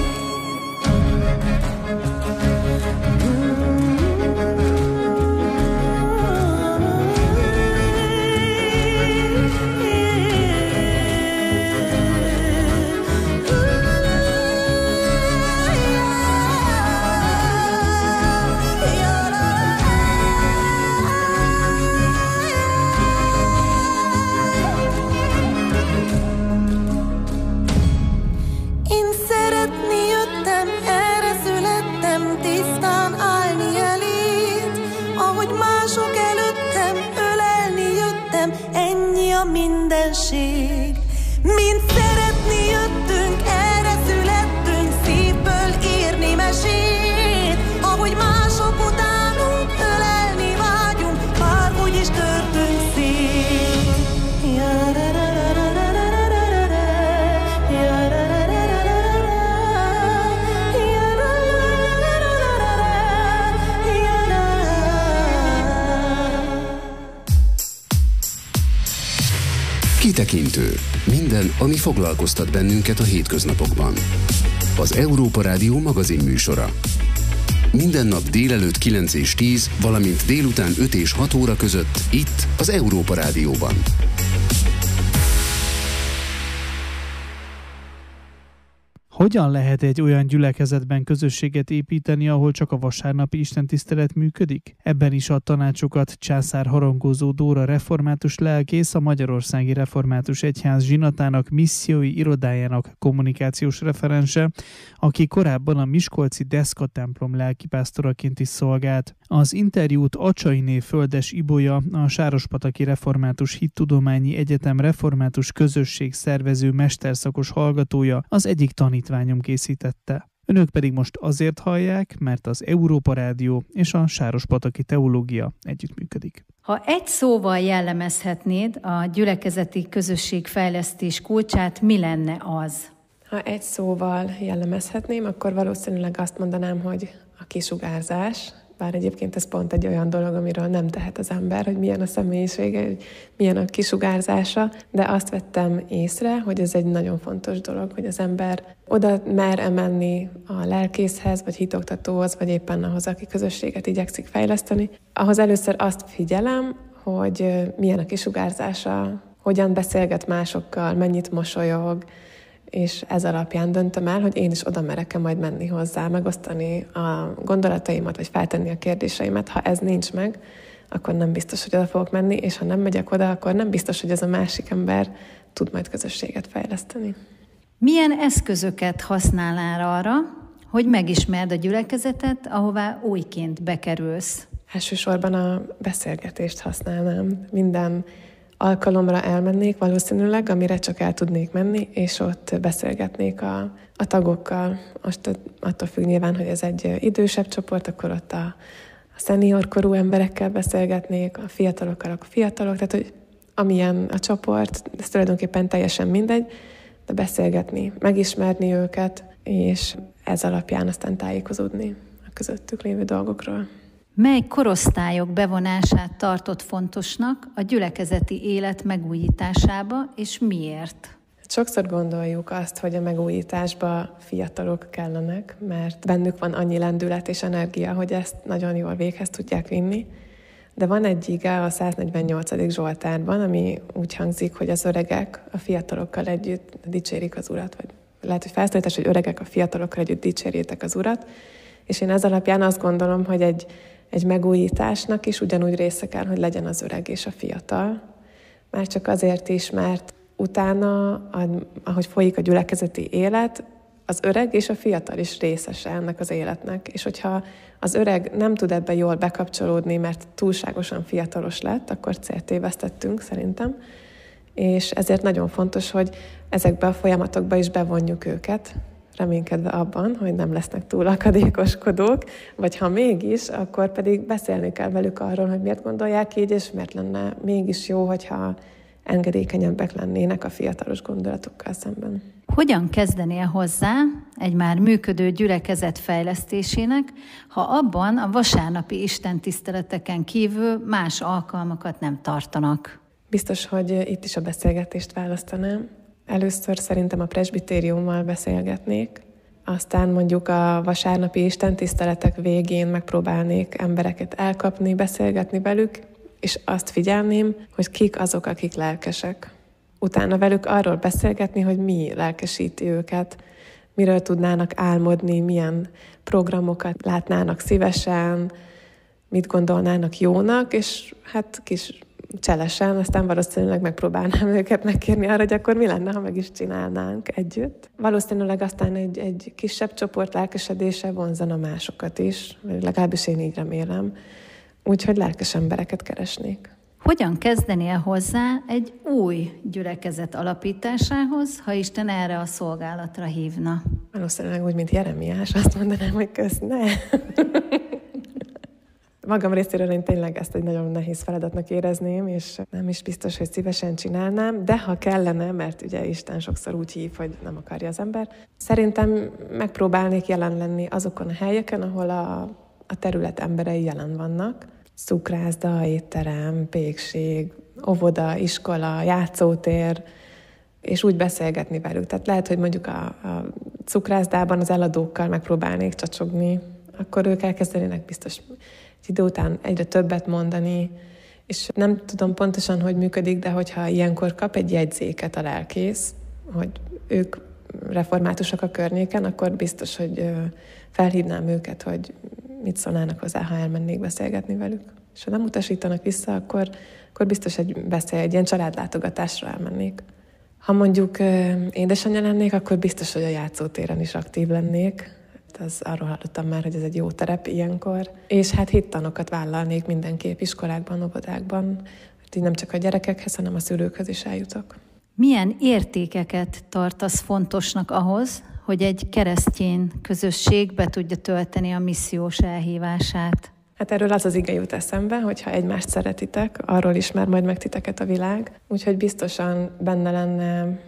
Én szeretni jöttem, erre születtem, tisztán állni eléd. Ahogy mások előttem, ölelni jöttem, ennyi a mindenség. Mint szeretni jöttünk, erre születtünk, szívből írni mesét. Ahogy mások utánunk, ölelni vágyunk, bárhogy is törtünk szét. Kitekintő. Minden, ami foglalkoztat bennünket a hétköznapokban. Az Európa Rádió magazin műsora. Minden nap délelőtt kilenc és tíz, valamint délután öt és hat óra között itt az Európa Rádióban. Hogyan lehet egy olyan gyülekezetben közösséget építeni, ahol csak a vasárnapi istentisztelet működik? Ebben is ad tanácsokat Császár Harangozó Dóra református lelkész, a Magyarországi Református Egyház zsinatának missziói irodájának kommunikációs referense, aki korábban a miskolci Deszka templom lelkipásztoraként is szolgált. Az interjút Acsainé Földes Ibolya, a Sárospataki Református Hittudományi Egyetem református közösség szervező mesterszakos hallgatója, az egyik tanítványom készítette. Önök pedig most azért hallják, mert az Európa Rádió és a Sárospataki Teológia együttműködik. Ha egy szóval jellemezhetnéd a gyülekezeti közösségfejlesztés kulcsát, mi lenne az? Ha egy szóval jellemezhetném, akkor valószínűleg azt mondanám, hogy a kisugárzás. Bár egyébként ez pont egy olyan dolog, amiről nem tehet az ember, hogy milyen a személyisége, hogy milyen a kisugárzása, de azt vettem észre, hogy ez egy nagyon fontos dolog, hogy az ember oda mer menni a lelkészhez, vagy hitoktatóhoz, vagy éppen ahhoz, aki közösséget igyekszik fejleszteni. Ahhoz először azt figyelem, hogy milyen a kisugárzása, hogyan beszélget másokkal, mennyit mosolyog, és ez alapján döntöm el, hogy én is oda merek-e majd menni hozzá, megosztani a gondolataimat, vagy feltenni a kérdéseimet. Ha ez nincs meg, akkor nem biztos, hogy oda fogok menni, és ha nem megyek oda, akkor nem biztos, hogy ez a másik ember tud majd közösséget fejleszteni. Milyen eszközöket használnál arra, hogy megismerd a gyülekezetet, ahová újként bekerülsz? Elsősorban a beszélgetést használnám. Minden alkalomra elmennék valószínűleg, amire csak el tudnék menni, és ott beszélgetnék a, a tagokkal. Most attól függ nyilván, hogy ez egy idősebb csoport, akkor ott a, a szeniorkorú emberekkel beszélgetnék, a fiatalokkal, akkor fiatalok, tehát hogy amilyen a csoport, ez tulajdonképpen teljesen mindegy, de beszélgetni, megismerni őket, és ez alapján aztán tájékozódni a közöttük lévő dolgokról. Mely korosztályok bevonását tartott fontosnak a gyülekezeti élet megújításába, és miért? Sokszor gondoljuk azt, hogy a megújításba fiatalok kellenek, mert bennük van annyi lendület és energia, hogy ezt nagyon jól véghez tudják vinni. De van egy ige a száznegyvennyolcadik Zsoltárban, ami úgy hangzik, hogy az öregek a fiatalokkal együtt dicsérik az Urat, vagy lehet, hogy felszólítás, hogy öregek a fiatalokkal együtt dicsérjétek az Urat, és én ez alapján azt gondolom, hogy egy Egy megújításnak is ugyanúgy része kell, hogy legyen az öreg és a fiatal. Már csak azért is, mert utána, ahogy folyik a gyülekezeti élet, az öreg és a fiatal is részese ennek az életnek. És hogyha az öreg nem tud ebbe jól bekapcsolódni, mert túlságosan fiatalos lett, akkor célt tévesztettünk szerintem. És ezért nagyon fontos, hogy ezekbe a folyamatokba is bevonjuk őket, reménykedve abban, hogy nem lesznek túl akadékoskodók, vagy ha mégis, akkor pedig beszélni kell velük arról, hogy miért gondolják így, és miért lenne mégis jó, hogyha engedékenyebbek lennének a fiatalos gondolatokkal szemben. Hogyan kezdenie hozzá egy már működő gyülekezet fejlesztésének, ha abban a vasárnapi istentiszteleteken kívül más alkalmakat nem tartanak? Biztos, hogy itt is a beszélgetést választanám. Először szerintem a presbitériummal beszélgetnék, aztán mondjuk a vasárnapi istentiszteletek végén megpróbálnék embereket elkapni, beszélgetni velük, és azt figyelném, hogy kik azok, akik lelkesek. Utána velük arról beszélgetni, hogy mi lelkesíti őket, miről tudnának álmodni, milyen programokat látnának szívesen, mit gondolnának jónak, és hát kis cselesen, aztán valószínűleg megpróbálnám őket megkérni arra, hogy akkor mi lenne, ha meg is csinálnánk együtt. Valószínűleg aztán egy, egy kisebb csoport lelkesedése vonzana másokat is, legalábbis én így remélem. Úgyhogy lelkes embereket keresnék. Hogyan kezdenie hozzá egy új gyülekezet alapításához, ha Isten erre a szolgálatra hívna? Valószínűleg úgy, mint Jeremiás, azt mondanám, hogy kösz, ne! Magam részéről én tényleg ezt egy nagyon nehéz feladatnak érezném, és nem is biztos, hogy szívesen csinálnám, de ha kellene, mert ugye Isten sokszor úgy hív, hogy nem akarja az ember, szerintem megpróbálnék jelen lenni azokon a helyeken, ahol a, a terület emberei jelen vannak. Cukrászda, étterem, pékség, óvoda, iskola, játszótér, és úgy beszélgetni velük. Tehát lehet, hogy mondjuk a, a cukrászdában az eladókkal megpróbálnék csacsogni, akkor ők elkezdenének biztos egy idő után egyre többet mondani, és nem tudom pontosan, hogy működik, de hogyha ilyenkor kap egy jegyzéket a lelkész, hogy ők reformátusok a környéken, akkor biztos, hogy felhívnám őket, hogy mit szólnának hozzá, ha elmennék beszélgetni velük. És ha nem utasítanak vissza, akkor, akkor biztos egy beszél, egy ilyen családlátogatásra elmennék. Ha mondjuk édesanyja lennék, akkor biztos, hogy a játszótéren is aktív lennék. Az, arról hallottam már, hogy ez egy jó terep ilyenkor. És hát hittanokat vállalnék mindenképp iskolákban, óvodákban, hogy így nem csak a gyerekekhez, hanem a szülőkhöz is eljutok. Milyen értékeket tartasz fontosnak ahhoz, hogy egy keresztény közösség be tudja tölteni a missziós elhívását? Hát erről az az ige jut eszembe, hogyha egymást szeretitek, arról ismer majd meg titeket a világ. Úgyhogy biztosan benne lenne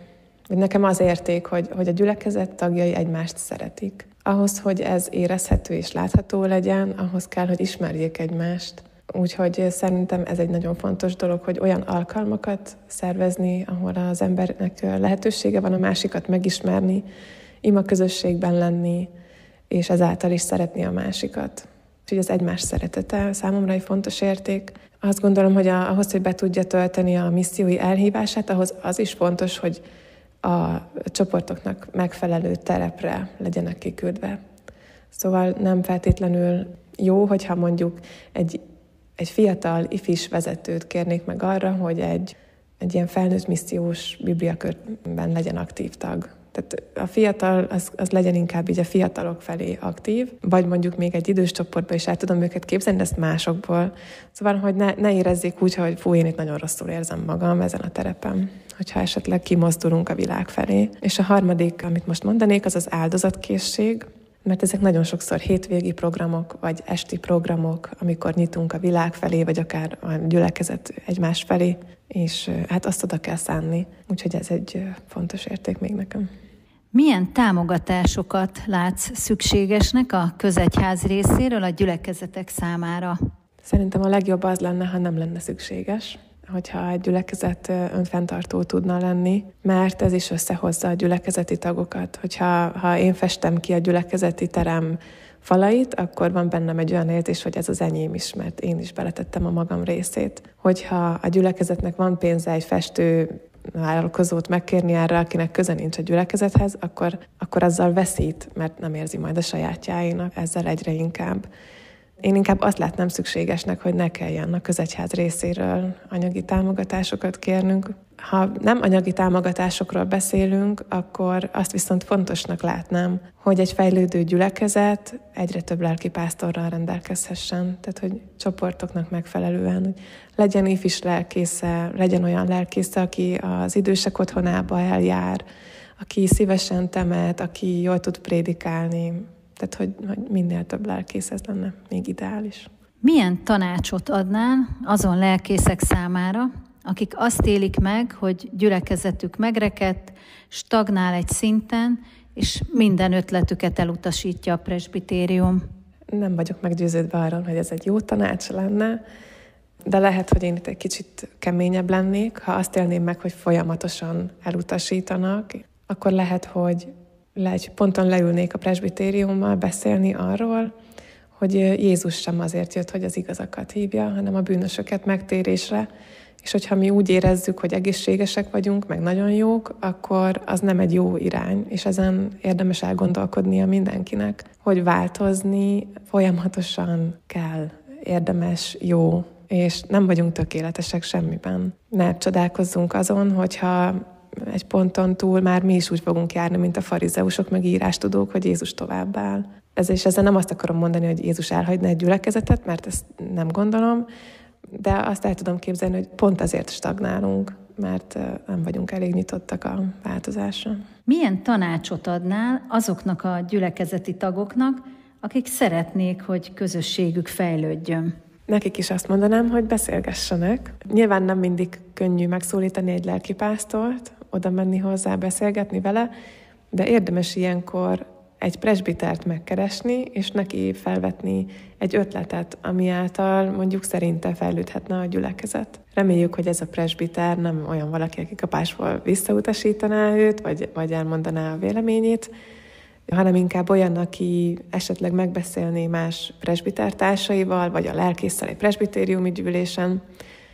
Vagy nekem az érték, hogy, hogy a gyülekezet tagjai egymást szeretik. Ahhoz, hogy ez érezhető és látható legyen, ahhoz kell, hogy ismerjék egymást. Úgyhogy szerintem ez egy nagyon fontos dolog, hogy olyan alkalmakat szervezni, ahol az embernek lehetősége van a másikat megismerni, ima közösségben lenni, és ezáltal is szeretni a másikat. Úgyhogy az egymás szeretete számomra egy fontos érték. Azt gondolom, hogy ahhoz, hogy be tudja tölteni a missziói elhívását, ahhoz az is fontos, hogy a csoportoknak megfelelő terepre legyenek kiküldve. Szóval nem feltétlenül jó, hogyha mondjuk egy, egy fiatal ifis vezetőt kérnék meg arra, hogy egy, egy ilyen felnőtt missziós bibliakörben legyen aktív tag. Tehát a fiatal, az, az legyen inkább így a fiatalok felé aktív, vagy mondjuk még egy idős csoportban is el tudom őket képzelni, de ezt másokból. Szóval, hogy ne, ne érezzék úgy, hogy fú, én itt nagyon rosszul érzem magam ezen a terepen, hogyha esetleg kimozdulunk a világ felé. És a harmadik, amit most mondanék, az az áldozatkészség, mert ezek nagyon sokszor hétvégi programok, vagy esti programok, amikor nyitunk a világ felé, vagy akár a gyülekezet egymás felé, és hát azt oda kell szánni. Úgyhogy ez egy fontos érték még nekem. Milyen támogatásokat látsz szükségesnek a közegyház részéről a gyülekezetek számára? Szerintem a legjobb az lenne, ha nem lenne szükséges, hogyha egy gyülekezet önfenntartó tudna lenni, mert ez is összehozza a gyülekezeti tagokat. Hogyha ha én festem ki a gyülekezeti terem falait, akkor van bennem egy olyan érzés, hogy ez az enyém is, mert én is beletettem a magam részét. Hogyha a gyülekezetnek van pénze egy festő vállalkozót megkérni erre, akinek köze nincs a gyülekezethez, akkor, akkor azzal veszít, mert nem érzi majd a sajátjáinak, ezzel egyre inkább. Én inkább azt látnám szükségesnek, hogy ne kelljen a közegyház részéről anyagi támogatásokat kérnünk. Ha nem anyagi támogatásokról beszélünk, akkor azt viszont fontosnak látnám, hogy egy fejlődő gyülekezet egyre több lelkipásztorral rendelkezhessen. Tehát, hogy csoportoknak megfelelően, hogy legyen ifis lelkésze, legyen olyan lelkésze, aki az idősek otthonába eljár, aki szívesen temet, aki jól tud prédikálni. Tehát, hogy, hogy minél több lelkész, ez lenne még ideális. Milyen tanácsot adnál azon lelkészek számára, akik azt élik meg, hogy gyülekezetük megrekedt, stagnál egy szinten, és minden ötletüket elutasítja a presbitérium? Nem vagyok meggyőződve arról, hogy ez egy jó tanács lenne, de lehet, hogy én itt egy kicsit keményebb lennék. Ha azt élném meg, hogy folyamatosan elutasítanak, akkor lehet, hogy le, egy ponton leülnék a presbitériummal beszélni arról, hogy Jézus sem azért jött, hogy az igazakat hívja, hanem a bűnösöket megtérésre, és hogyha mi úgy érezzük, hogy egészségesek vagyunk, meg nagyon jók, akkor az nem egy jó irány, és ezen érdemes elgondolkodnia mindenkinek, hogy változni folyamatosan kell, érdemes, jó, és nem vagyunk tökéletesek semmiben. Ne csodálkozzunk azon, hogyha egy ponton túl már mi is úgy fogunk járni, mint a farizeusok, meg írástudók, hogy Jézus tovább áll. Ez, és ezzel nem azt akarom mondani, hogy Jézus elhagyna egy gyülekezetet, mert ezt nem gondolom, de azt el tudom képzelni, hogy pont azért stagnálunk, mert nem vagyunk elég nyitottak a változásra. Milyen tanácsot adnál azoknak a gyülekezeti tagoknak, akik szeretnék, hogy közösségük fejlődjön? Nekik is azt mondanám, hogy beszélgessenek. Nyilván nem mindig könnyű megszólítani egy lelkipásztort, oda menni hozzá, beszélgetni vele, de érdemes ilyenkor egy presbitert megkeresni, és neki felvetni egy ötletet, ami által mondjuk szerinte fejlődhetne a gyülekezet. Reméljük, hogy ez a presbiter nem olyan valaki, aki kapásból visszautasítaná őt, vagy, vagy elmondaná a véleményét, hanem inkább olyan, aki esetleg megbeszélné más presbitertársaival, vagy a lelkésszel egy presbitériumi gyűlésen.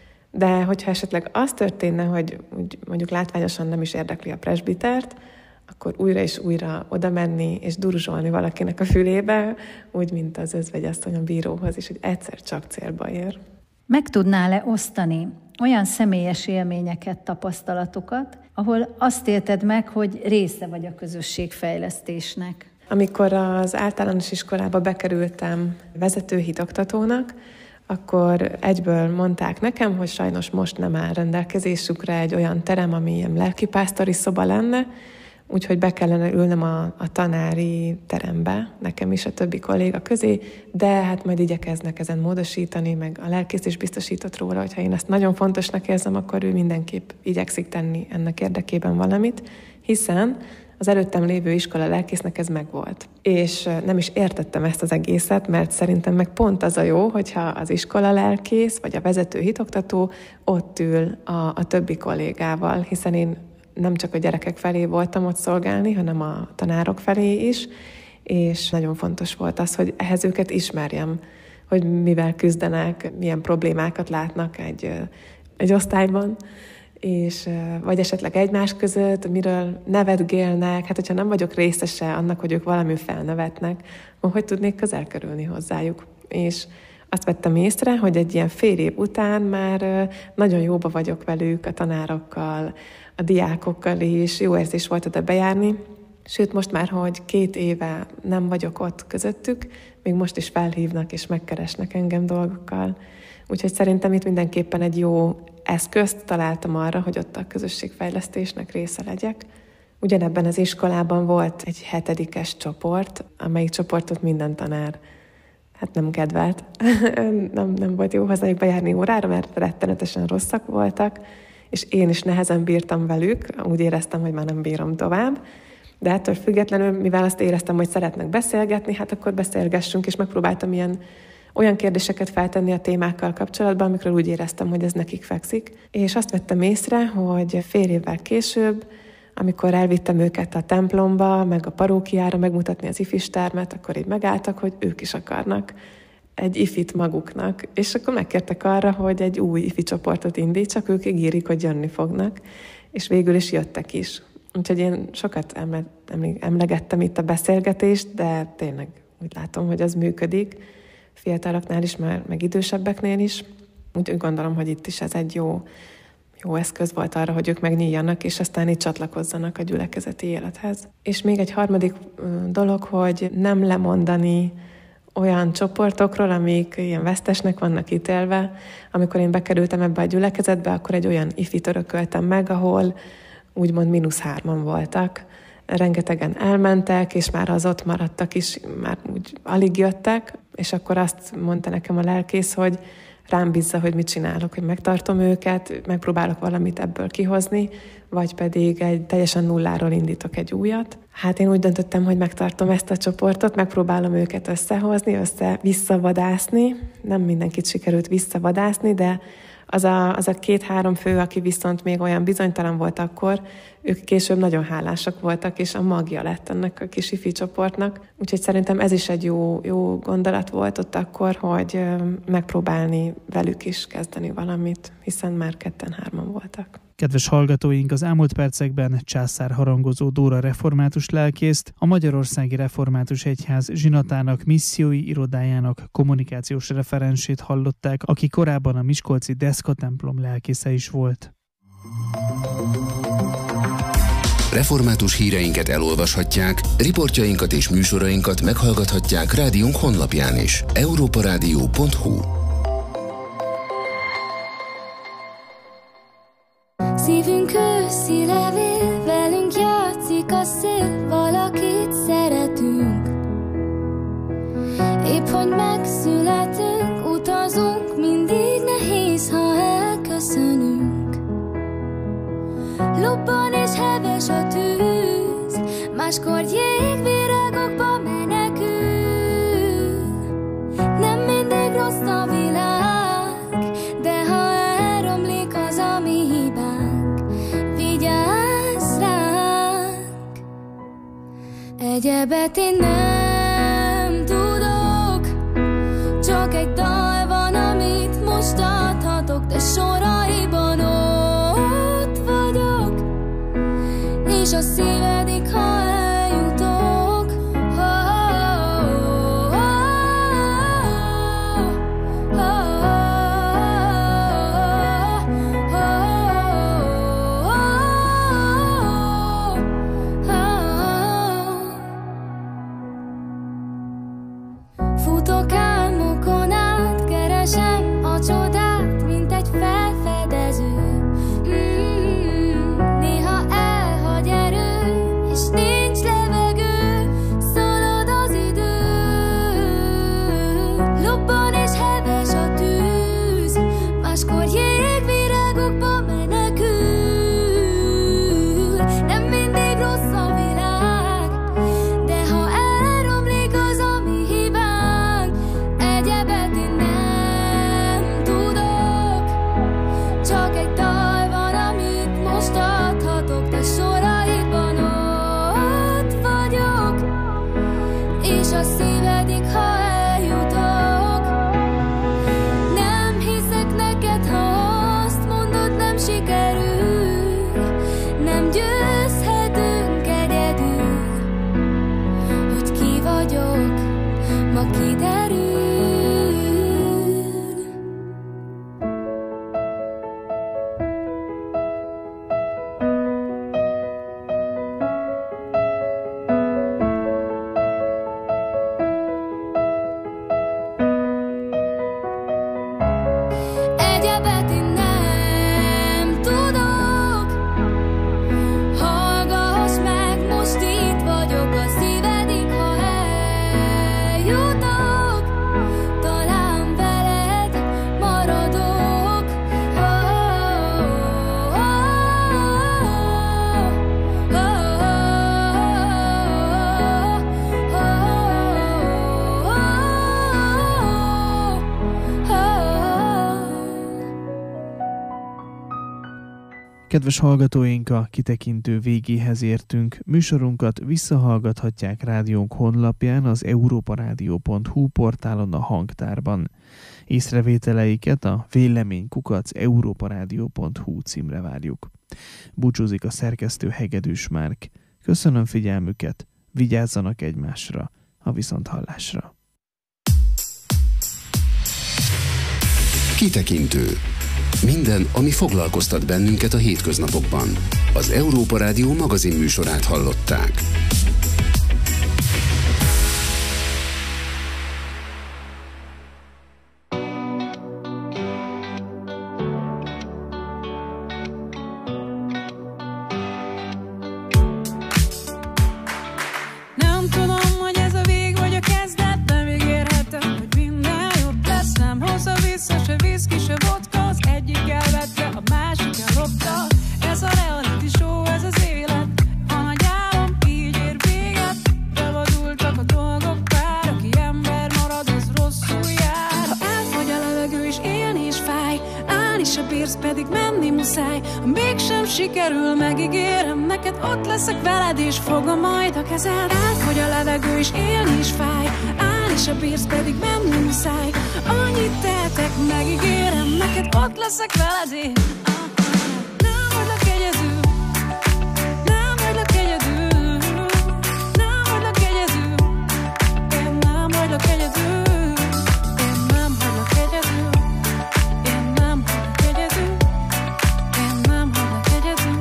De hogyha esetleg az történne, hogy mondjuk látványosan nem is érdekli a presbitert, akkor újra és újra oda menni és duruzsolni valakinek a fülébe, úgy, mint az özvegyasszony a bíróhoz is, hogy egyszer csak célba ér. Meg tudnál-e osztani olyan személyes élményeket, tapasztalatokat, ahol azt élted meg, hogy része vagy a közösségfejlesztésnek? Amikor az általános iskolába bekerültem vezetőhidoktatónak, akkor egyből mondták nekem, hogy sajnos most nem áll rendelkezésükre egy olyan terem, ami ilyen lelkipásztori szoba lenne, úgyhogy be kellene ülnem a, a tanári terembe, nekem is a többi kolléga közé, de hát majd igyekeznek ezen módosítani, meg a lelkész is biztosított róla, hogyha én ezt nagyon fontosnak érzem, akkor ő mindenképp igyekszik tenni ennek érdekében valamit, hiszen az előttem lévő iskola lelkésznek ez megvolt. És nem is értettem ezt az egészet, mert szerintem meg pont az a jó, hogyha az iskola lelkész, vagy a vezető hitoktató ott ül a, a többi kollégával, hiszen én nem csak a gyerekek felé voltam ott szolgálni, hanem a tanárok felé is, és nagyon fontos volt az, hogy ehhez őket ismerjem, hogy mivel küzdenek, milyen problémákat látnak egy, egy osztályban, és vagy esetleg egymás között, miről nevetgélnek, hát hogyha nem vagyok részese annak, hogy ők valami felnevetnek, akkor hogy tudnék közel kerülni hozzájuk. És azt vettem észre, hogy egy ilyen fél év után már nagyon jóba vagyok velük, a tanárokkal, a diákokkal is, jó érzés volt oda bejárni, sőt most már, hogy két éve nem vagyok ott közöttük, még most is felhívnak és megkeresnek engem dolgokkal. Úgyhogy szerintem itt mindenképpen egy jó eszközt találtam arra, hogy ott a közösségfejlesztésnek része legyek. Ugyanebben az iskolában volt egy hetedikes csoport, amelyik csoportot minden tanár hát nem kedvelt. nem, nem volt jó hozzájuk bejárni órára, mert rettenetesen rosszak voltak, és én is nehezen bírtam velük, úgy éreztem, hogy már nem bírom tovább. De ettől függetlenül, mivel azt éreztem, hogy szeretnek beszélgetni, hát akkor beszélgessünk, és megpróbáltam ilyen olyan kérdéseket feltenni a témákkal kapcsolatban, amikről úgy éreztem, hogy ez nekik fekszik. És azt vettem észre, hogy fél évvel később, amikor elvittem őket a templomba, meg a parókiára megmutatni az ifistármet, akkor így megálltak, hogy ők is akarnak egy ifit maguknak. És akkor megkértek arra, hogy egy új ifi csoportot indítsak, ők ígérik, hogy jönni fognak. És végül is jöttek is. Úgyhogy én sokat emle- emlegettem itt a beszélgetést, de tényleg úgy látom, hogy az működik. Fiataloknál is, már, meg idősebbeknél is. Úgy gondolom, hogy itt is ez egy jó, jó eszköz volt arra, hogy ők megnyíljanak, és aztán így csatlakozzanak a gyülekezeti élethez. És még egy harmadik dolog, hogy nem lemondani olyan csoportokról, amik ilyen vesztesnek vannak ítélve. Amikor én bekerültem ebbe a gyülekezetbe, akkor egy olyan ifit örököltem meg, ahol úgymond mínusz hárman voltak. Rengetegen elmentek, és már az ott maradtak is, már úgy alig jöttek, és akkor azt mondta nekem a lelkész, hogy rám bízza, hogy mit csinálok, hogy megtartom őket, megpróbálok valamit ebből kihozni, vagy pedig egy teljesen nulláról indítok egy újat. Hát én úgy döntöttem, hogy megtartom ezt a csoportot, megpróbálom őket összehozni, össze visszavadászni. Nem mindenkit sikerült visszavadászni, de az a, az a két-három fő, aki viszont még olyan bizonytalan volt akkor, ők később nagyon hálásak voltak, és a magja lett ennek a kis ifi csoportnak. Úgyhogy szerintem ez is egy jó, jó gondolat volt ott akkor, hogy megpróbálni velük is kezdeni valamit, hiszen már ketten-hárman voltak. Kedves hallgatóink, az elmúlt percekben Császár Harangozó Dóra református lelkészt, a Magyarországi Református Egyház zsinatának missziói irodájának kommunikációs referensét hallották, aki korábban a miskolci Deszka templom lelkésze is volt. Református híreinket elolvashatják, riportjainkat és műsorainkat meghallgathatják rádiónk honlapján is. európaradio pont hu. Szívünk őszi levél, velünk játszik a szél, valakit szeretünk. Épp hogy megszületünk, utazunk, mindig nehéz, ha elköszönünk. Lobban és heves a tűz, máskor jégvirágokba menekül. Nem mindig rossz a világ, de ha elromlik az, ami hibánk, vigyázz ránk. Egyebet én nem tudok, csak egy dal van, amit most adhatok, de soraiban ott vagyok, és a szívedik, ha eljutok. Oh, oh, oh, oh, oh. Futok álmokon át, keresem a csodát, mint egy felfedező. Mm, néha elhagy erő, Kedves hallgatóink, a kitekintő végéhez értünk. Műsorunkat visszahallgathatják rádiónk honlapján, az európarádió pont hu portálon, a hangtárban. Észrevételeiket a vélemény kukac európarádió pont hu címre várjuk. Búcsúzik a szerkesztő Hegedűs Márk. Köszönöm figyelmüket, vigyázzanak egymásra, a viszonthallásra. Kitekintő. Minden, ami foglalkoztat bennünket a hétköznapokban. Az Európa Rádió magazin műsorát hallották. Nem tudom, hogy ez a vég vagy a kezdet, de még érhetem, hogy minden jobb lesz. Nem hozza vissza se viszki, se vodka, az egyik elvette, a másik ellopta. Ez a reality show, ez az élet, a nagy álom így ér véget. Bevadultak a dolgok, pár, aki ember marad, az rosszul jár. Ha elfogy a levegő és élni is fáj, állni se bírsz, pedig menni muszáj. Ha mégsem sikerül, megígérem neked, ott leszek veled és fogom majd a kezed. Elfogy a levegő és élni is fáj, állni se bírsz, pedig menni muszáj. Annyit tehetek, megígérem neked, ott leszek veled és nem hagylak egyedül, nem hagylak egyedül, nem hagylak egyedül, én nem hagylak egyedül, én nem hagylak egyedül, én nem hagylak egyedül, én nem hagylak egyedül.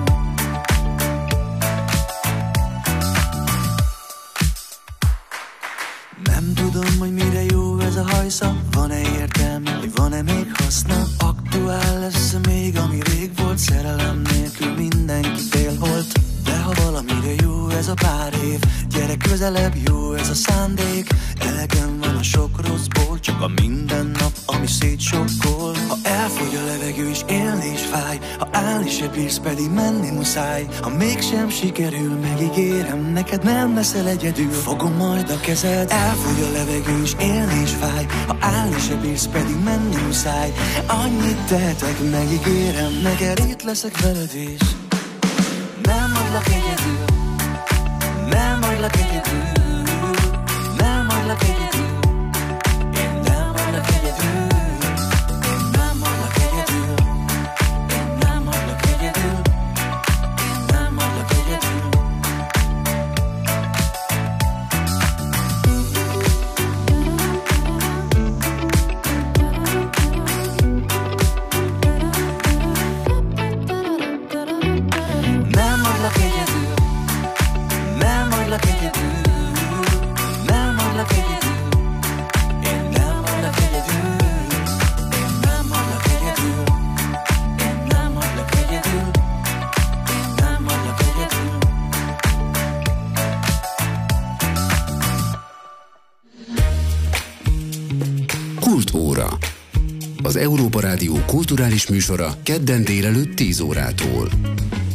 Nem tudom, hogy mire jó ez a hajsza, van-e értelme, vagy van-e még haszna? Aktuál lesz még, ami rég volt, szerelem nélkül mindenki félholt. De ha valamire jó ez a pár év, gyere közelebb, jó ez a szándék. Elegem van a sok rosszból, csak a mindennap, ami szétsokkol. Ha elfogy a levegő és élni is fáj, ha állni se bírsz, pedig menni muszáj. Ha mégsem sikerül, megígérem neked, nem leszel egyedül, fogom majd a kezed. Elfogy a levegő és élni is fáj, ha állni se bírsz, pedig menni muszáj. Annyit tehetek, megígérem neked, itt leszek veled és nem hagylak egyedül, nem hagylak egyedül, nem hagylak egyedül, én nem hagylak egyedül, én nem hagylak egyedül, én nem hagylak egyedül, én nem hagylak egyedül. Nem hagylak egyedül, nem hagylak egyedül, nem hagylak egyedül, én nem hagylak egyedül, én nem hagylak egyedül, én nem hagylak egyedül, én nem hagylak egyedül. Kultóra. Az Európa Rádió kulturális műsora kedden délelőtt tíz órától.